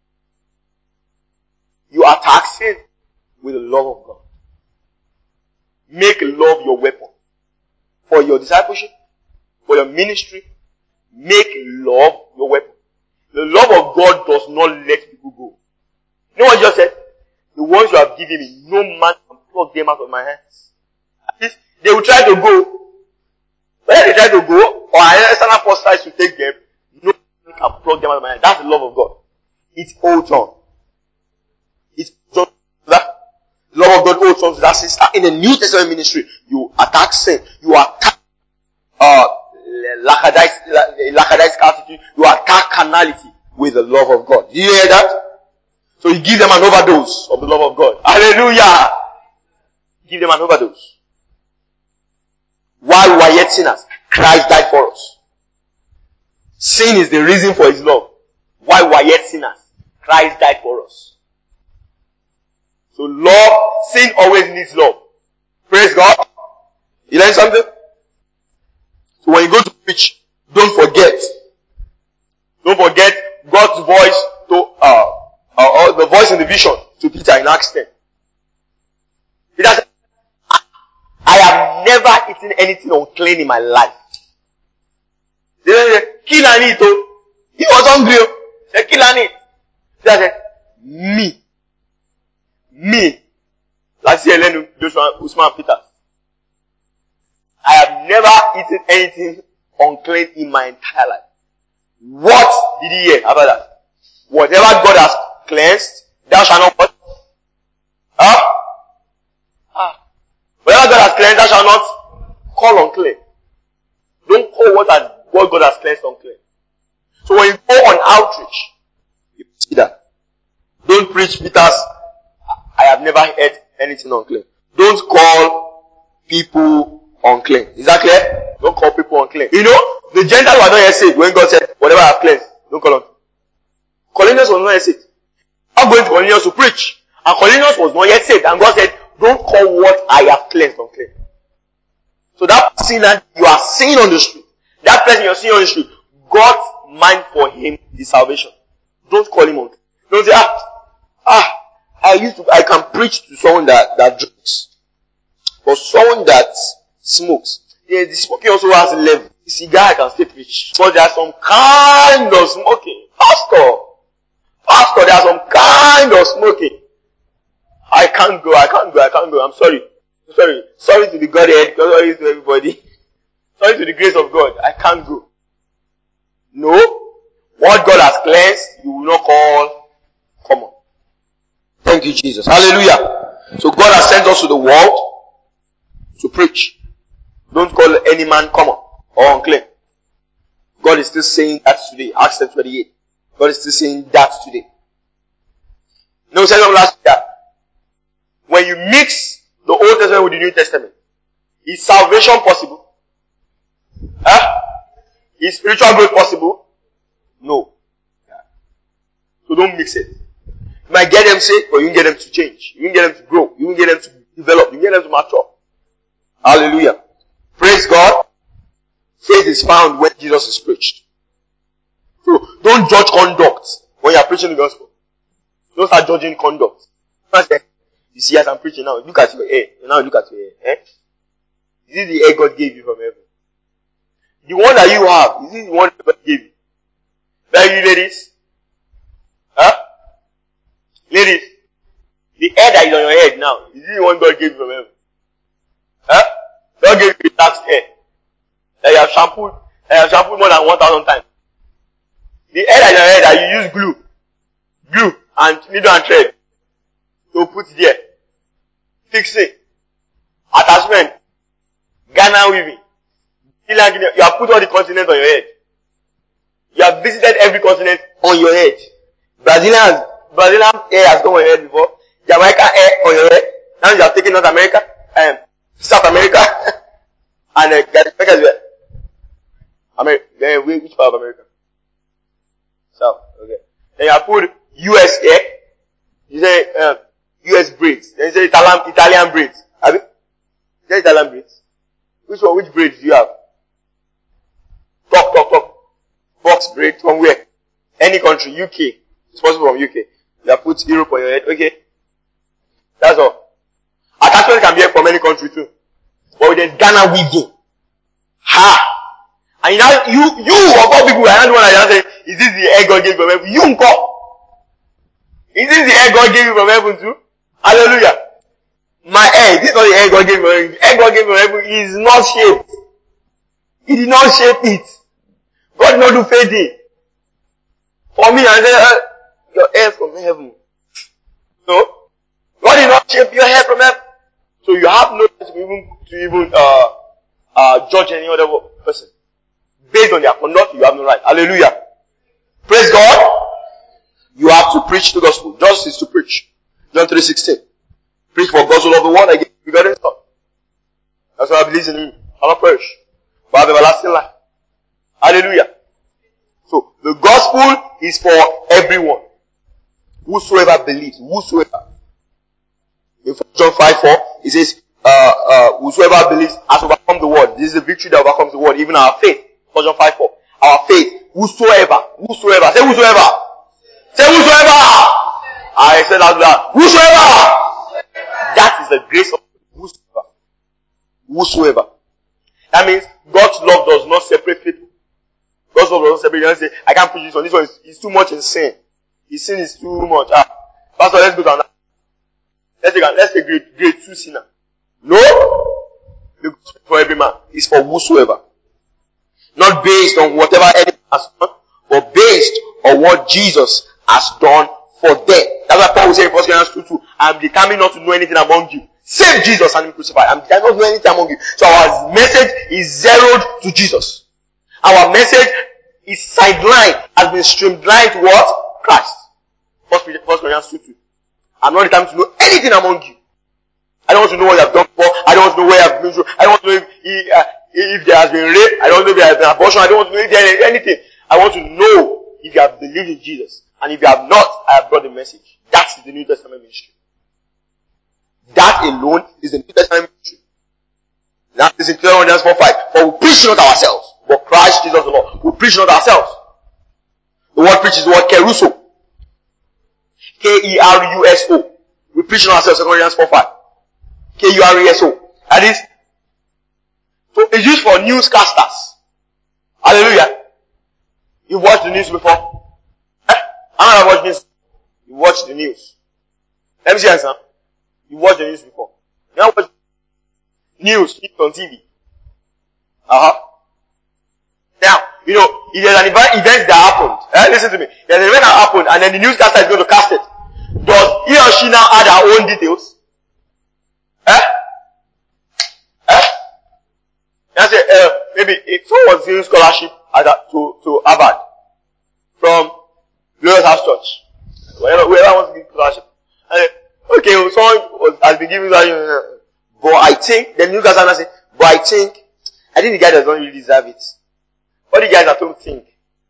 You attack sin with the love of God. Make love your weapon. For your discipleship, for your ministry, make love your weapon. The love of God does not let people go. You know what I just said? The ones you have given me, no man can pluck them out of my hands. At least they will try to go. Whether they try to go, or an external force tries to take them, no man can pluck them out of my hands. That's the love of God. It holds on. It holds on to that. The love of God holds on to that sister. In the New Testament ministry, you attack sin. You attack lackadaisical attitude. You attack carnality with the love of God. Do you hear that? So you give them an overdose of the love of God. Hallelujah! give them an overdose. While we were yet sinners, Christ died for us. Sin is the reason for his love. While we were yet sinners, Christ died for us. So love, sin always needs love. Praise God. You learn something? So when you go to preach, don't forget God's voice to, the voice in the vision to Peter in Acts 10. Peter said, I have never eaten anything unclean in my life. He said, kill and eat. He was hungry. He said, kill and eat. Peter said, me. Last year, Lenin, Joshua, Usman, Peter. I have never eaten anything unclean in my entire life. What did he hear after that? Whatever God has cleansed, thou shalt not what? Whatever God has cleansed, thou shalt not call unclean. Don't call what God has cleansed unclean. So when you go on outreach, you see that. Don't preach Peter's, I have never heard anything unclean. Don't call people unclean. Is that clear? Don't call people unclean. You know, the Gentiles were not yet saved when God said, whatever I have cleansed, don't call unclean. Cornelius was not yet saved. I'm going to Cornelius to preach. And Cornelius was not yet saved. And God said, don't call what I have cleansed unclean. So that person that you are seeing on the street, that person you're seeing on the street, God's mind for him is salvation. Don't call him unclean. Don't say, I can preach to someone that drinks. But someone that smokes. Yeah, the smoking also has a level. The cigar can still preach. But there's some kind of smoking. Pastor, there's some kind of smoking. I can't go. I'm sorry. Sorry to the Godhead. Sorry to everybody. Sorry to the grace of God. I can't go. No. What God has cleansed, you will not call common. Thank you, Jesus. Hallelujah. So God has sent us to the world to preach. Don't call any man common or unclean. God is still saying that today. Acts 10:28. God is still saying that today. No, we said last year. When you mix the Old Testament with the New Testament, is salvation possible? Is spiritual growth possible? No. So don't mix it. You might get them saved, but you can get them to change. You can get them to grow. You can get them to develop. You can get them to mature. Hallelujah. Praise God. Faith is found when Jesus is preached. So don't judge conduct when you are preaching the gospel. Don't start judging conduct. You see, as I'm preaching now, look at your hair. Now look at your hair. Is this the hair God gave you from heaven? The one that you have, is this the one that God gave you? Where are you ladies? Ladies, the hair that is on your head now, is this the one God gave you from heaven? God gave you relaxed hair. That you have shampooed more than 1,000 times. The hair that is on your head that you use glue and needle and thread to put there. Fixing, attachment, Ghana weaving. You have put all the continents on your head. You have visited every continent on your head. Brazilian hair has gone on your head before. Jamaica hair on your head. Now you have taken North America, South America, and America as well. Which part of America? South. Okay. Then you have put US hair. You say US braids. Then you say Italian braids. Have you? Is that Italian braids? Which braids do you have? Talk. Box braid from where? Any country. UK. It's possible from UK. You have put Europe on your head. Okay. That's all. Attachment can be from any country too. But with the Ghana weaving. And now you of all people are not the one that say, is this the air God gave from heaven? You unko. Is this the air God gave you from heaven too? Hallelujah. My hair, this is not the air God gave from heaven. The air God gave from heaven is not shaped. He did not shape it. God did not do fading. For me, I say, your hair from heaven. No. God did not shape your hair from heaven. So you have no right to even judge any other person. Based on their conduct, you have no right. Hallelujah. Praise God. You have to preach the gospel. Justice is to preach. John 3:16. Preach for God so loved the world again. We got it. That's why I believe in him. I'll not perish, but have everlasting life. Hallelujah. So the gospel is for everyone. Whosoever believes. Whosoever. In John 5:4, it says, whosoever believes has overcome the world. This is the victory that overcomes the world, even our faith. John 5:4. Our faith. Whosoever. Whosoever. Say whosoever. Say whosoever. I said that loud. Whosoever. That is the grace of whosoever. Whosoever. That means God's love does not separate people. God's love does not separate. You don't say, I can't preach this one. This one is too much in sin. His sin is too much. Pastor, let's go down. Let's take grade 2 sinner. No. The gospel for every man is for whosoever. Not based on whatever anyone has done, but based on what Jesus has done for them. That's why Paul will say in 1 Corinthians 2:2, I am determined not to know anything among you, save Jesus and him crucified. I'm determined not to know anything among you. So our message is zeroed to Jesus. Our message is sidelined, has been streamlined to what? Christ. 1 Corinthians 2:2. I'm not determined to know anything among you. I don't want to know what you have done before. I don't want to know where you have been through. I don't want to know if there has been rape. I don't know if there has been abortion. I don't want to know if there is anything. I want to know if you have believed in Jesus. And if you have not, I have brought the message. That's the New Testament ministry. That alone is the New Testament ministry. That is in 2 Corinthians 4:5. For we preach not ourselves, but Christ Jesus the Lord. We preach not ourselves. The word preach is the word keruso. Keruso. We preach not ourselves, 2 Corinthians 4:5. Keruso. That is, so it's used for newscasters. Hallelujah. You watched the news before? How many have watched this? You watched the news. Let me see answer. You watched the news before. You now watch news on TV. Now, if there's an event that happened, listen to me. There's an event that happened and then the newscaster is going to cast it. Does he or she now add her own details? I say, maybe if someone was doing scholarship to Harvard from Glorious House Church, whoever wants to give scholarship. Okay, someone has been giving that, but I think, the newscaster say, but I think the guy does not really deserve it. What do you guys at home think?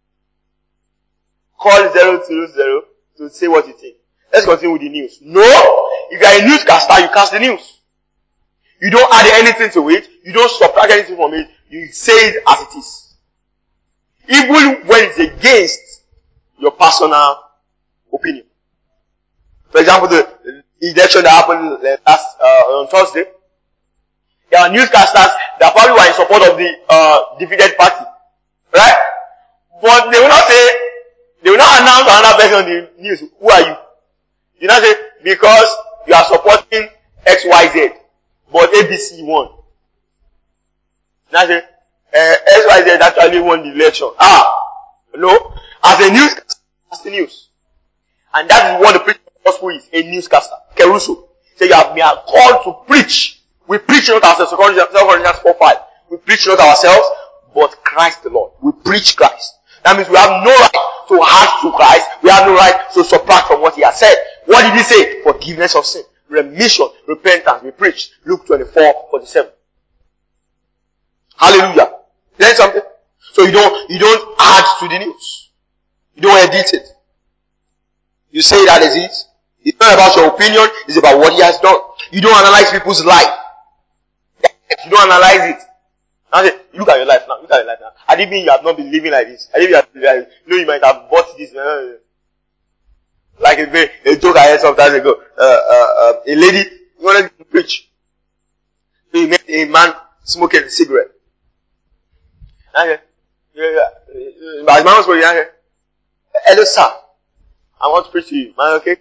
Call 000 to say what you think. Let's continue with the news. No! If you are a newscaster, you cast the news. You don't add anything to it. You don't subtract anything from it. You say it as it is. Even when it's against your personal opinion. For example, the election that happened on Thursday, there are newscasters that probably were in support of the defeated party. Right? But they will not announce another person on the news. Who are you? You not say, because you are supporting XYZ, but ABC won. Now say, XYZ actually won the election. No. As a newscaster, that's the news. And that is what the preaching of the gospel is, a newscaster. Keruso. So we are called to preach. We preach not ourselves. 2 Corinthians 4:5. We preach not ourselves, but Christ the Lord. We preach Christ. That means we have no right to add to Christ. We have no right to subtract from what he has said. What did he say? Forgiveness of sin, remission, repentance. We preach. Luke 24:47. Hallelujah. Learn something. So you don't add to the news. You don't edit it. You say that as it is. It's not about your opinion. It's about what he has done. You don't analyze people's life. You don't analyze it. Now say, look at your life now. Look at your life now. I didn't mean you have not been living like this. I didn't mean you might have bought this. Like a joke I heard sometimes ago. A lady wanted to preach. So he met a man smoking a cigarette. As man was speaking, hello sir, I want to preach to you. Man, okay?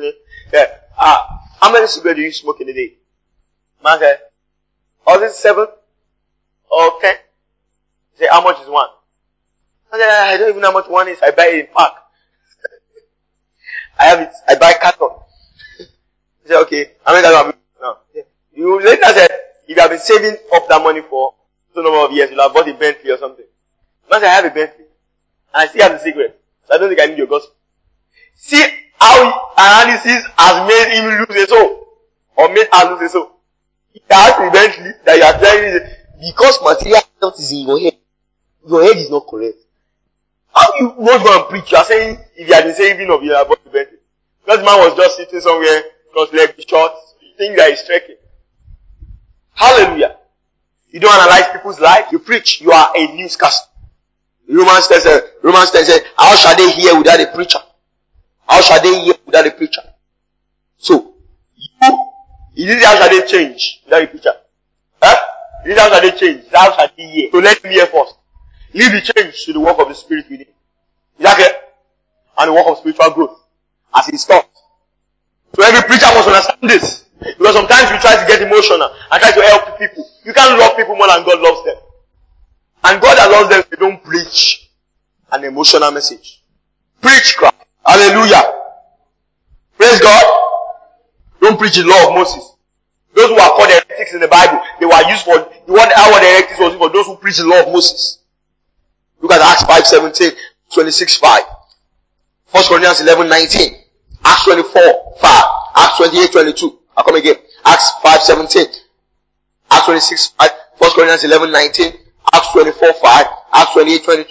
How many cigarettes do you smoke in a day? Man said, is it 7 or 10? He said, how much is one? I said, I don't even know how much one is. I buy it in park. I have it. I buy carton. He said, okay. How many times have you? No. You later said, if you have been saving up that money for some number of years, you'll have bought a Bentley or something. Man said, I have a Bentley. And I still have the cigarette. So I don't think I need your gospel. See how analysis has made him lose his soul. or made her lose so. It has eventually that you are trying because material health is in your head is not correct. How you won't go and preach? You are saying if you had been saving of your about eventually. Because the man was just sitting somewhere, because leg short, you think that he's trekking. Hallelujah. You don't analyze people's lives, you preach. You are a newscaster. Romans 10 says, how shall they hear without a preacher? How shall they hear without a preacher? So, you didn't how shall they change without a preacher? Huh? You didn't how shall they change? How shall they hear? So let me hear first. Leave the change to the work of the Spirit within. Is that clear? And the work of spiritual growth. As it's taught. So every preacher must understand this. Because sometimes you try to get emotional and try to help people. You can't love people more than God loves them. And God that loves them, they don't preach an emotional message. Preach Christ. Hallelujah. Praise God. Don't preach the law of Moses. Those who are called heretics in the Bible, they were used for, the word heretics was used for those who preach the law of Moses. Look at Acts 5:17, 26:5. 1 Corinthians 11:19. Acts 24:5. Acts 28:22. I'll come again. Acts 5:17. Acts 26:5. 1 Corinthians 11:19. Acts 24:5. Acts 28:22.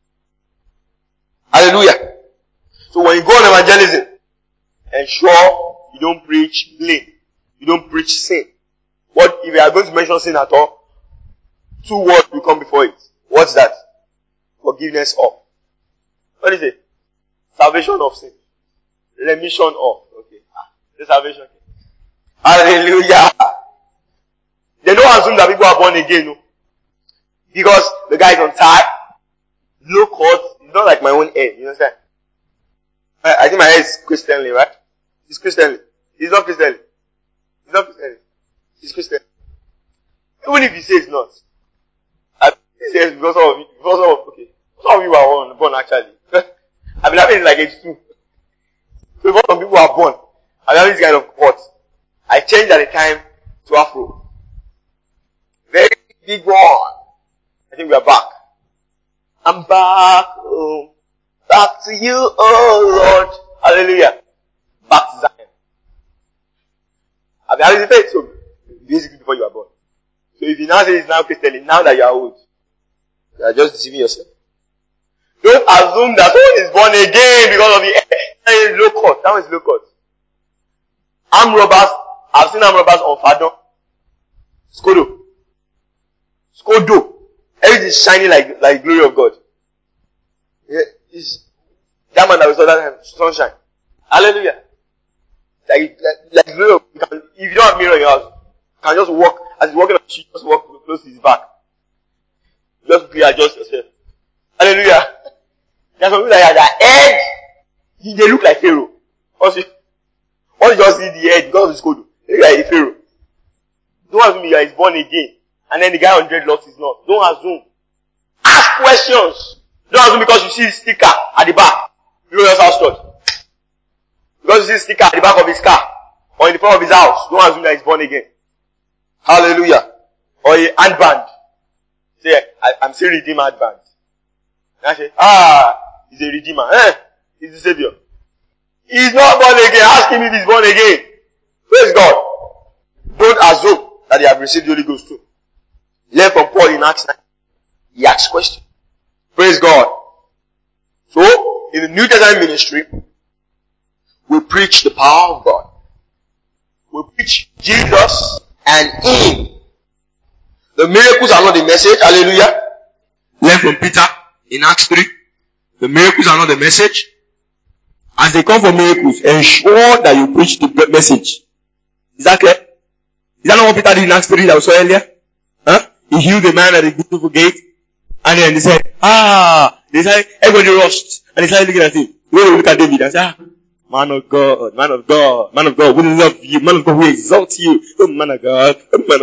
Hallelujah. So when you go on evangelism, ensure you don't preach blame. You don't preach sin. What if you are going to mention sin at all? 2 words will come before it. What's that? Forgiveness of. What is it? Salvation of sin. Remission of. Okay. The salvation. Hallelujah. They don't assume that people are born again. No? Because the guy is on tie, low cut, it's not like my own hair. You understand? I think my hair is Christianly, right? It's Christianly. It's not Christianly. It's not Christianly. It's Christian. Even if you say it's not. I think it says because of, okay. Some of you are born actually. I've been having it like age 2. So if some people are born, I'm having this kind of cut. I changed at the time to Afro. Very big one. I think we are back. I'm back home. Back to you, oh Lord. Hallelujah. Back to Zion. I've been having the faith, so basically before you are born. So if you now say it's now Christian, now that you are old, you are just deceiving yourself. Don't assume that someone is born again because of the low cut. That one is low cut. Arm robbers, I've seen arm robbers on Fadon. Skodo. Everything is shining like the glory of God. Yeah, it's that man that we saw that time, sunshine. Hallelujah. Like glory of God. If you don't have mirror in your house, you can just walk. As he's walking on the street, just walk close to his back. Just readjust yourself. Hallelujah. There's some people that are their head, they look like Pharaoh. Once you just see the head, because it's good, they look like a Pharaoh. Don't assume you are born again. And then the guy on dreadlocks is not. Don't assume. Ask questions. Don't assume because you see sticker at the back. Glorious House Church. Because you see sticker at the back of his car. Or in the front of his house. Don't assume that he's born again. Hallelujah. Or a handband. Say, I'm still redeemed handband. And I say, he's a redeemer. He's the savior. He's not born again. Ask him if he's born again. Praise God. Don't assume that they have received the Holy Ghost too. Learn from Paul in Acts 9. He asks questions. Praise God. So, in the New Testament ministry, we preach the power of God. We preach Jesus and Him. The miracles are not the message. Hallelujah. Learn from Peter in Acts 3. The miracles are not the message. As they come for miracles, ensure that you preach the message. Is that clear? Is that not what Peter did in Acts 3 that we saw earlier? He healed the man at the beautiful gate. And then they said, everybody rushed. And they started looking at him. When they look at David and say, man of God, we love you, man of God, we exalt you. Oh man of God.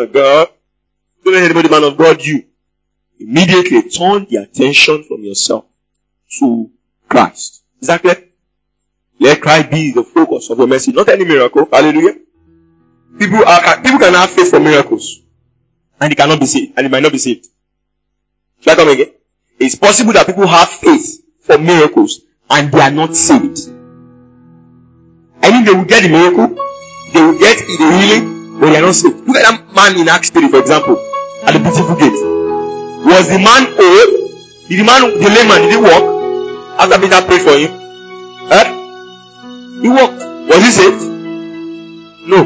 Don't let anybody man of God you. Immediately turn the attention from yourself to Christ. Is that clear? Let Christ be the focus of your message, not any miracle. Hallelujah. People can have faith for miracles. And they cannot be saved. And they might not be saved. Shall I come again? It's possible that people have faith for miracles and they are not saved. I mean, they will get the miracle, they will get the healing, but they are not saved. Look at that man in Acts 3, for example, at the beautiful gate. Was the man old? Did the layman, did he walk? After Peter prayed for him? He walked. Was he saved? No.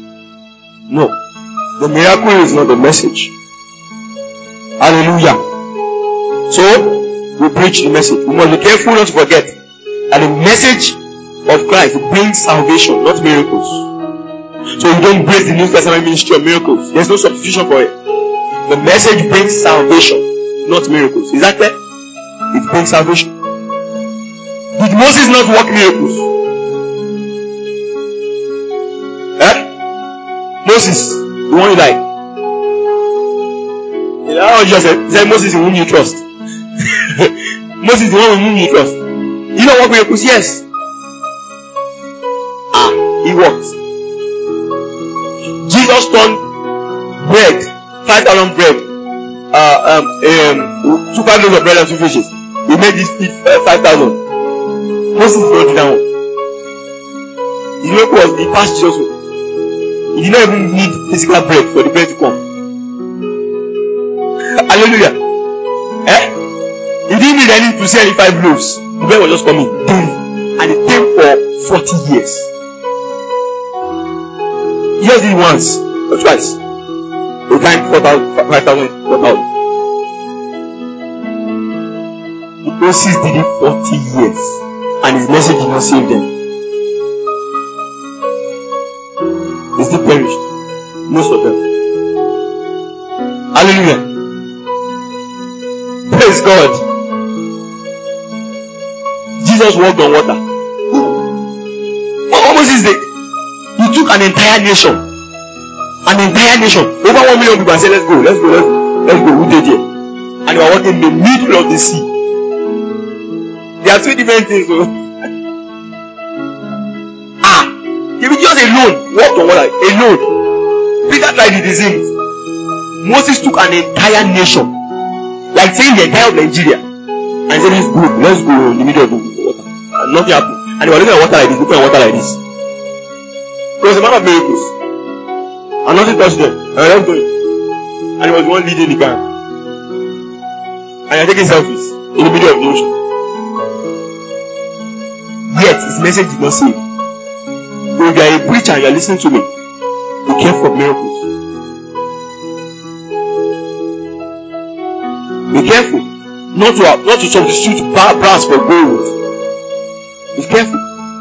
The miracle is not the message. Hallelujah. So, we preach the message. We must be careful not to forget that the message of Christ brings salvation, not miracles. So you don't break the New Testament ministry of miracles. There's no substitution for it. The message brings salvation, not miracles. Is that clear? It brings salvation. Did Moses not work miracles? Moses, the one who died. You know what Jesus said? He said, Moses in whom you trust. Moses the one in whom you trust. You don't work miracles? Yes. He worked. Jesus turned bread, 5,000 bread, 2 loaves of bread and 2 fishes. He made this feed 5,000. Moses did not do that one. His miracle was he passed Jesus. He did not even need physical bread for the bread to come. Hallelujah. He didn't need any to see any 5 loaves. The bread was just coming. And it came for 40 years. He just did it once or twice. He timed 5,000, 4,000. Moses did it 40 years. And his message did not save them. They still perished. Most of them. Hallelujah. Praise God. Jesus walked on water. What Moses did? He took an entire nation. Over 1 million people and said, let's go. Who did it? And they were walking in the middle of the sea. There are 2 different things. He was just alone, walked on water, alone. Peter tried it, it seems. Moses took an entire nation, like saying the entire of Nigeria, and said, let's go in the middle of the water. And nothing happened. And they were looking at water like this, It was a man of miracles. And nothing touched them. And they left going. And he was the one leading the gang. And they are taking selfies in the middle of the ocean. Yet his message did not save. So if you are a preacher and you are listening to me, be careful of miracles. Be careful not to substitute brass for gold. Be careful.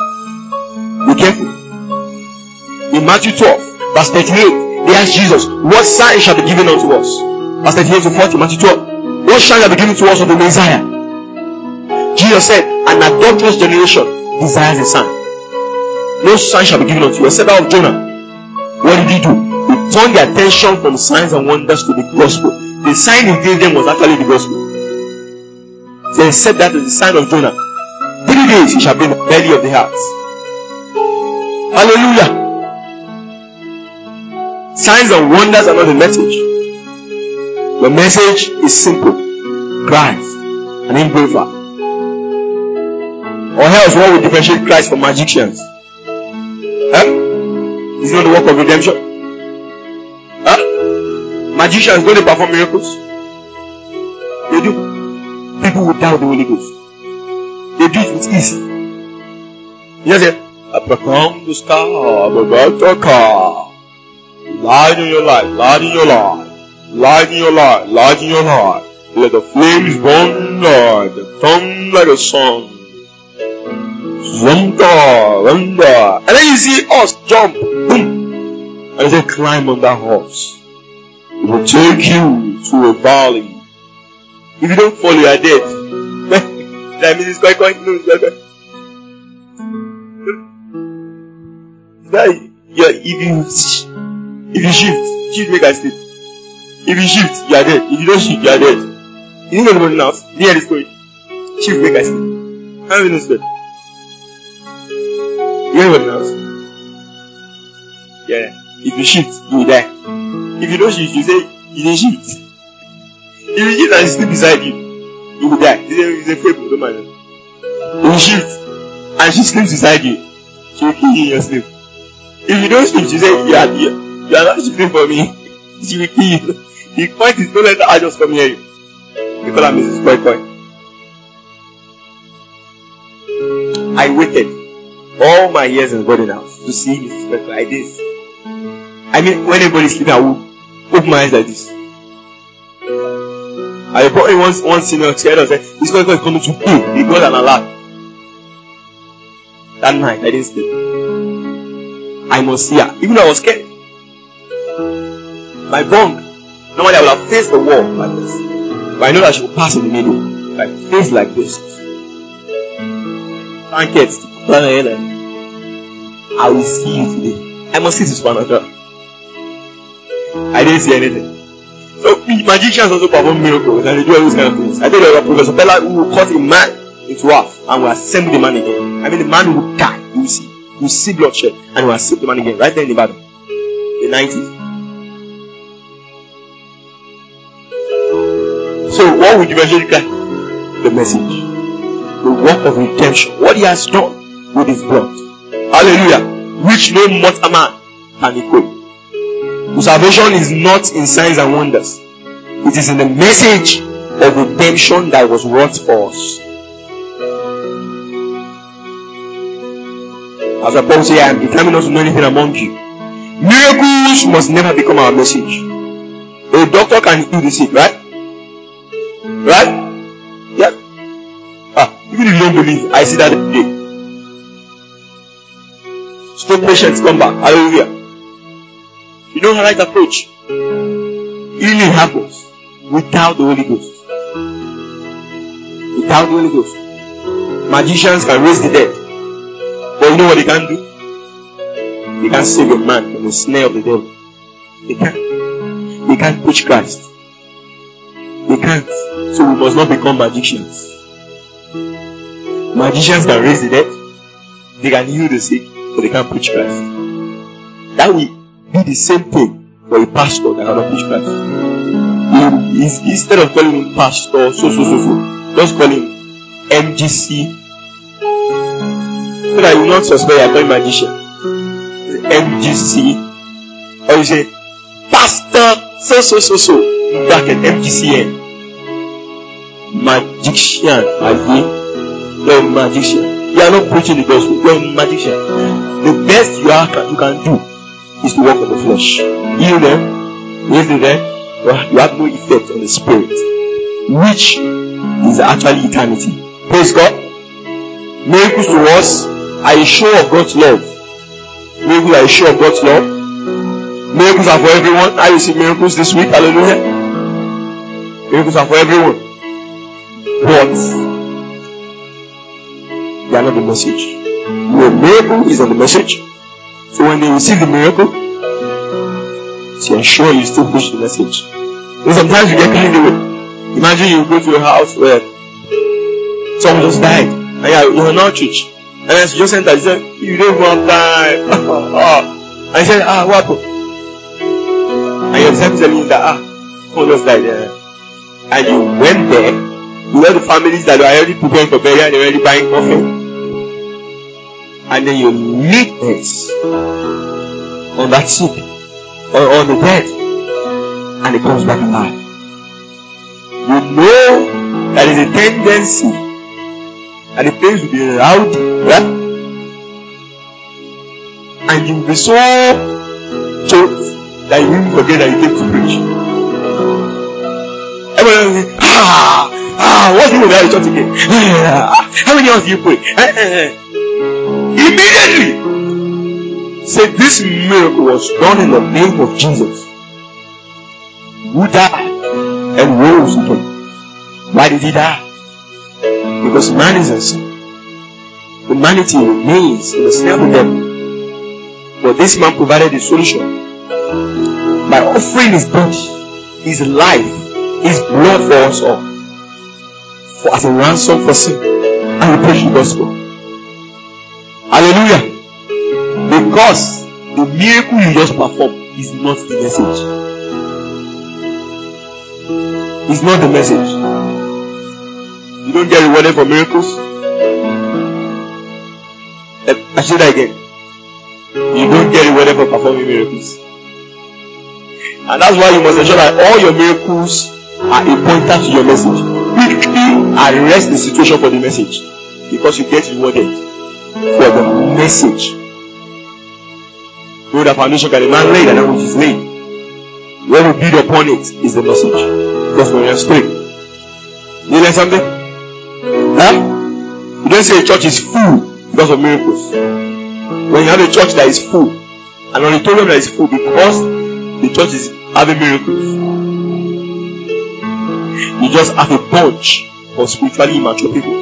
In Matthew 12, verse 38, they asked Jesus, what sign shall be given unto us? Verse 38 to 40, Matthew 12. What sign shall be given to us of the Messiah? Jesus said, an adulterous generation desires a sign. No sign shall be given unto you except that of Jonah. What did he do? He turned their attention from signs and wonders to the gospel. The sign he gave them was actually the gospel. They said that is the sign of Jonah. 3 days he shall be in the belly of the heart. Hallelujah. Signs and wonders are not the message. The message is simple. Christ and Him glorified. Or else what would differentiate Christ from magicians? It's not the work of redemption. Magicians don't perform miracles. They do. People will doubt the Holy Ghost. They do it with ease. You just say, Abraham the star, Abraham the car. Light in your life, light in your life, light in your life, light in your life. Let the flames burn like the tongue like a sun. And then you see us jump, boom, and they say, climb on that horse. It will take you to a valley. If you don't fall, you are dead. That means it's quite no, it's quite. If you shift make I sleep. If you shift, you are dead. If you don't shift, you are dead. You didn't go to the house. You hear the story. Shift make I sleep. How do you know sleep? You hear the house? Yeah. If you shift, you will die. If you don't shift, you say you didn't shift. If you shift and you sleep beside you will die. It's a fable, don't mind it. If you shift and she sleeps beside you, she will kill you in your sleep. If you don't sleep, she said, you are not sleeping for me. She will kill you. The point is, don't let her just come near you. You call her Mrs. Koi Koi. I waited all my years in the boarding house to see Mrs. Koi Koi like this. I mean, when everybody is sleeping, I will open my eyes like this. I brought one senior together and said, this Koi Koi is coming to pay. He got an alert. That night, I didn't sleep. I must see her. Even though I was scared. My bunk, normally I would have faced the wall like this. But I know that she will pass in the middle. Like face like this. Blankets. I will see you today. I must see this one another. I didn't see anything. So magicians also perform miracles and they do all those kind of things. I think there was Professor Bella who will cut a man into half and will assemble the man again. I mean the man will die. You will see bloodshed and will assemble the man again. Right there in the Bible. The 90s. So what would you eventually cry? The message. The work of redemption. What he has done with his blood. Hallelujah. Which no mortal man can equal. The salvation is not in signs and wonders. It is in the message of redemption that was wrought for us. As Paul said, I am determined not to know anything among you. Miracles must never become our message. A doctor can heal the sick, right? Right? Yeah. Even if you don't believe, I see that every day. Stroke patients come back. Hallelujah. You know the right approach. Healing happens without the Holy Ghost. Without the Holy Ghost. Magicians can raise the dead. But you know what they can't do? They can't save a man from the snare of the devil. They can't. They can't preach Christ. They can't. So we must not become magicians. Magicians can raise the dead. They can heal the sick. But they can't preach Christ. That will be the same thing for a pastor that cannot preach Christ. Instead of calling him pastor, so, just call him MGC. So that you will not suspect you are calling magician. MGC. Or you say, pastor, so. In bracket, MGCN. Magician. You're a magician. You are not preaching the gospel. You're a magician. The best you can do is to work on the flesh. Heal them, raise the dead. You have no effect on the spirit, which is actually eternity. Praise God. Miracles to us are a show of God's love. Miracles are a show of God's love. Miracles are for everyone. I receive miracles this week. Hallelujah. Miracles are for everyone. But they are not the message. Your miracle is not the message. So when they receive the miracle, to ensure you still push the message. And sometimes you get carried away. Imagine you go to a house where someone just died and you're in outreach. And as you just enter, you say, you don't have time. And you say, what happened? And your disciples telling you that, someone just died there. And you went there, you know the families that are already preparing for burial, they're already buying coffee. And then you leave this on that sick or on the bed, and it comes back alive. You know that is a tendency, and the place will be rowdy, right? And you will be so choked that you will forget that you came to preach. Everyone will say, what do you do at church again? How many hours do you pray? Immediately say, this miracle was done in the name of Jesus, who died and rose again. Why did he die? Because man is a sin. Humanity remains in the snare of the devil. But this man provided the solution by offering his body, his life, his blood for us all, as a ransom for sin, and we preach the gospel. Hallelujah. Because the miracle you just performed is not the message. It's not the message. You don't get rewarded for miracles. I say that again. You don't don't get rewarded for performing miracles. And that's why you must ensure that all your miracles are a pointer to your message. Quickly arrest the situation for the message, because you get rewarded for the message. No, the foundation can a man lay, and that which is laid. When we build upon it is the message. Because when you're straight. You learn something? Huh? You don't say a church is full because of miracles. When you have a church that is full, an auditorium that is full because the church is having miracles, you just have a bunch of spiritually immature people.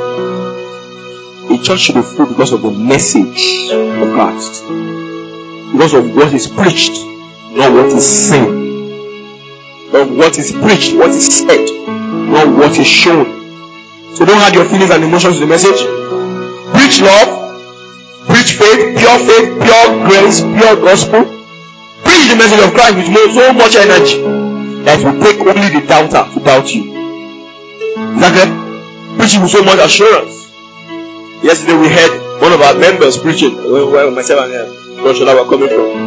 A church should be full because of the message of Christ. Because of what is preached, not what is said. Not what is preached, what is said, not what is shown. So don't add your feelings and emotions to the message. Preach love, preach faith, pure grace, pure gospel. Preach the message of Christ with so much energy that will take only the doubter to doubt you. Is that clear? Preaching with so much assurance. Yesterday we heard one of our members preaching when myself and Brother Shola were coming from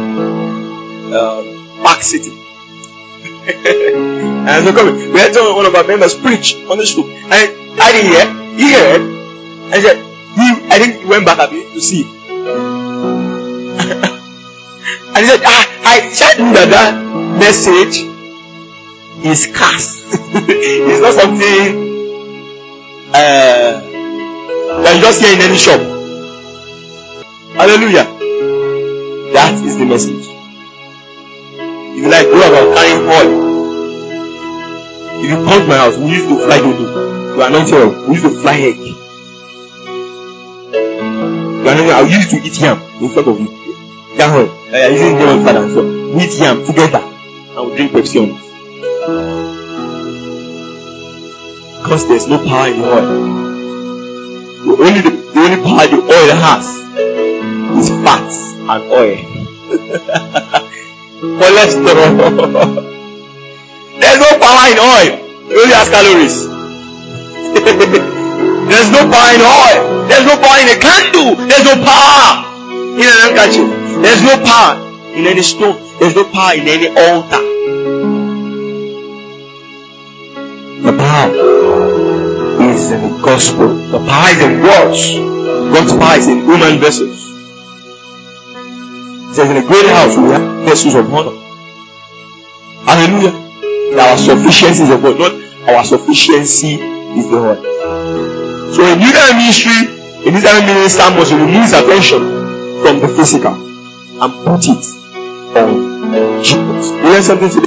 Park City. And so coming, we had one of our members preach on the street, and I didn't hear. He heard, and said, I think he went back a bit to see. And he said, I said that message is cast. It's not something that you just hear in any shop. Hallelujah. That is the message. If you like, go about carrying oil. If you come to my house, we used to fly dodo. To anoint oil, we used to fly egg. I used to eat yam in front of you. Yam oil. I used to eat father and son. We eat yam together and we drink Pepsi on it. Because there's no power in the oil. The only power the oil has is fat and oil. Cholesterol. There's no power in oil. You only has calories. There's no power in oil. There's no power in a candle. There's no power in an handkerchief. There's no power in any stone. There's no power in any altar. The power is in the gospel. The power is in words. God's power is in human vessels. It says in a great house we have vessels of honor. Hallelujah. Our sufficiency is of God, not our sufficiency is the Lord. So in this ministry, in this minister must remove his attention from the physical and put it on Jesus. You learn something today?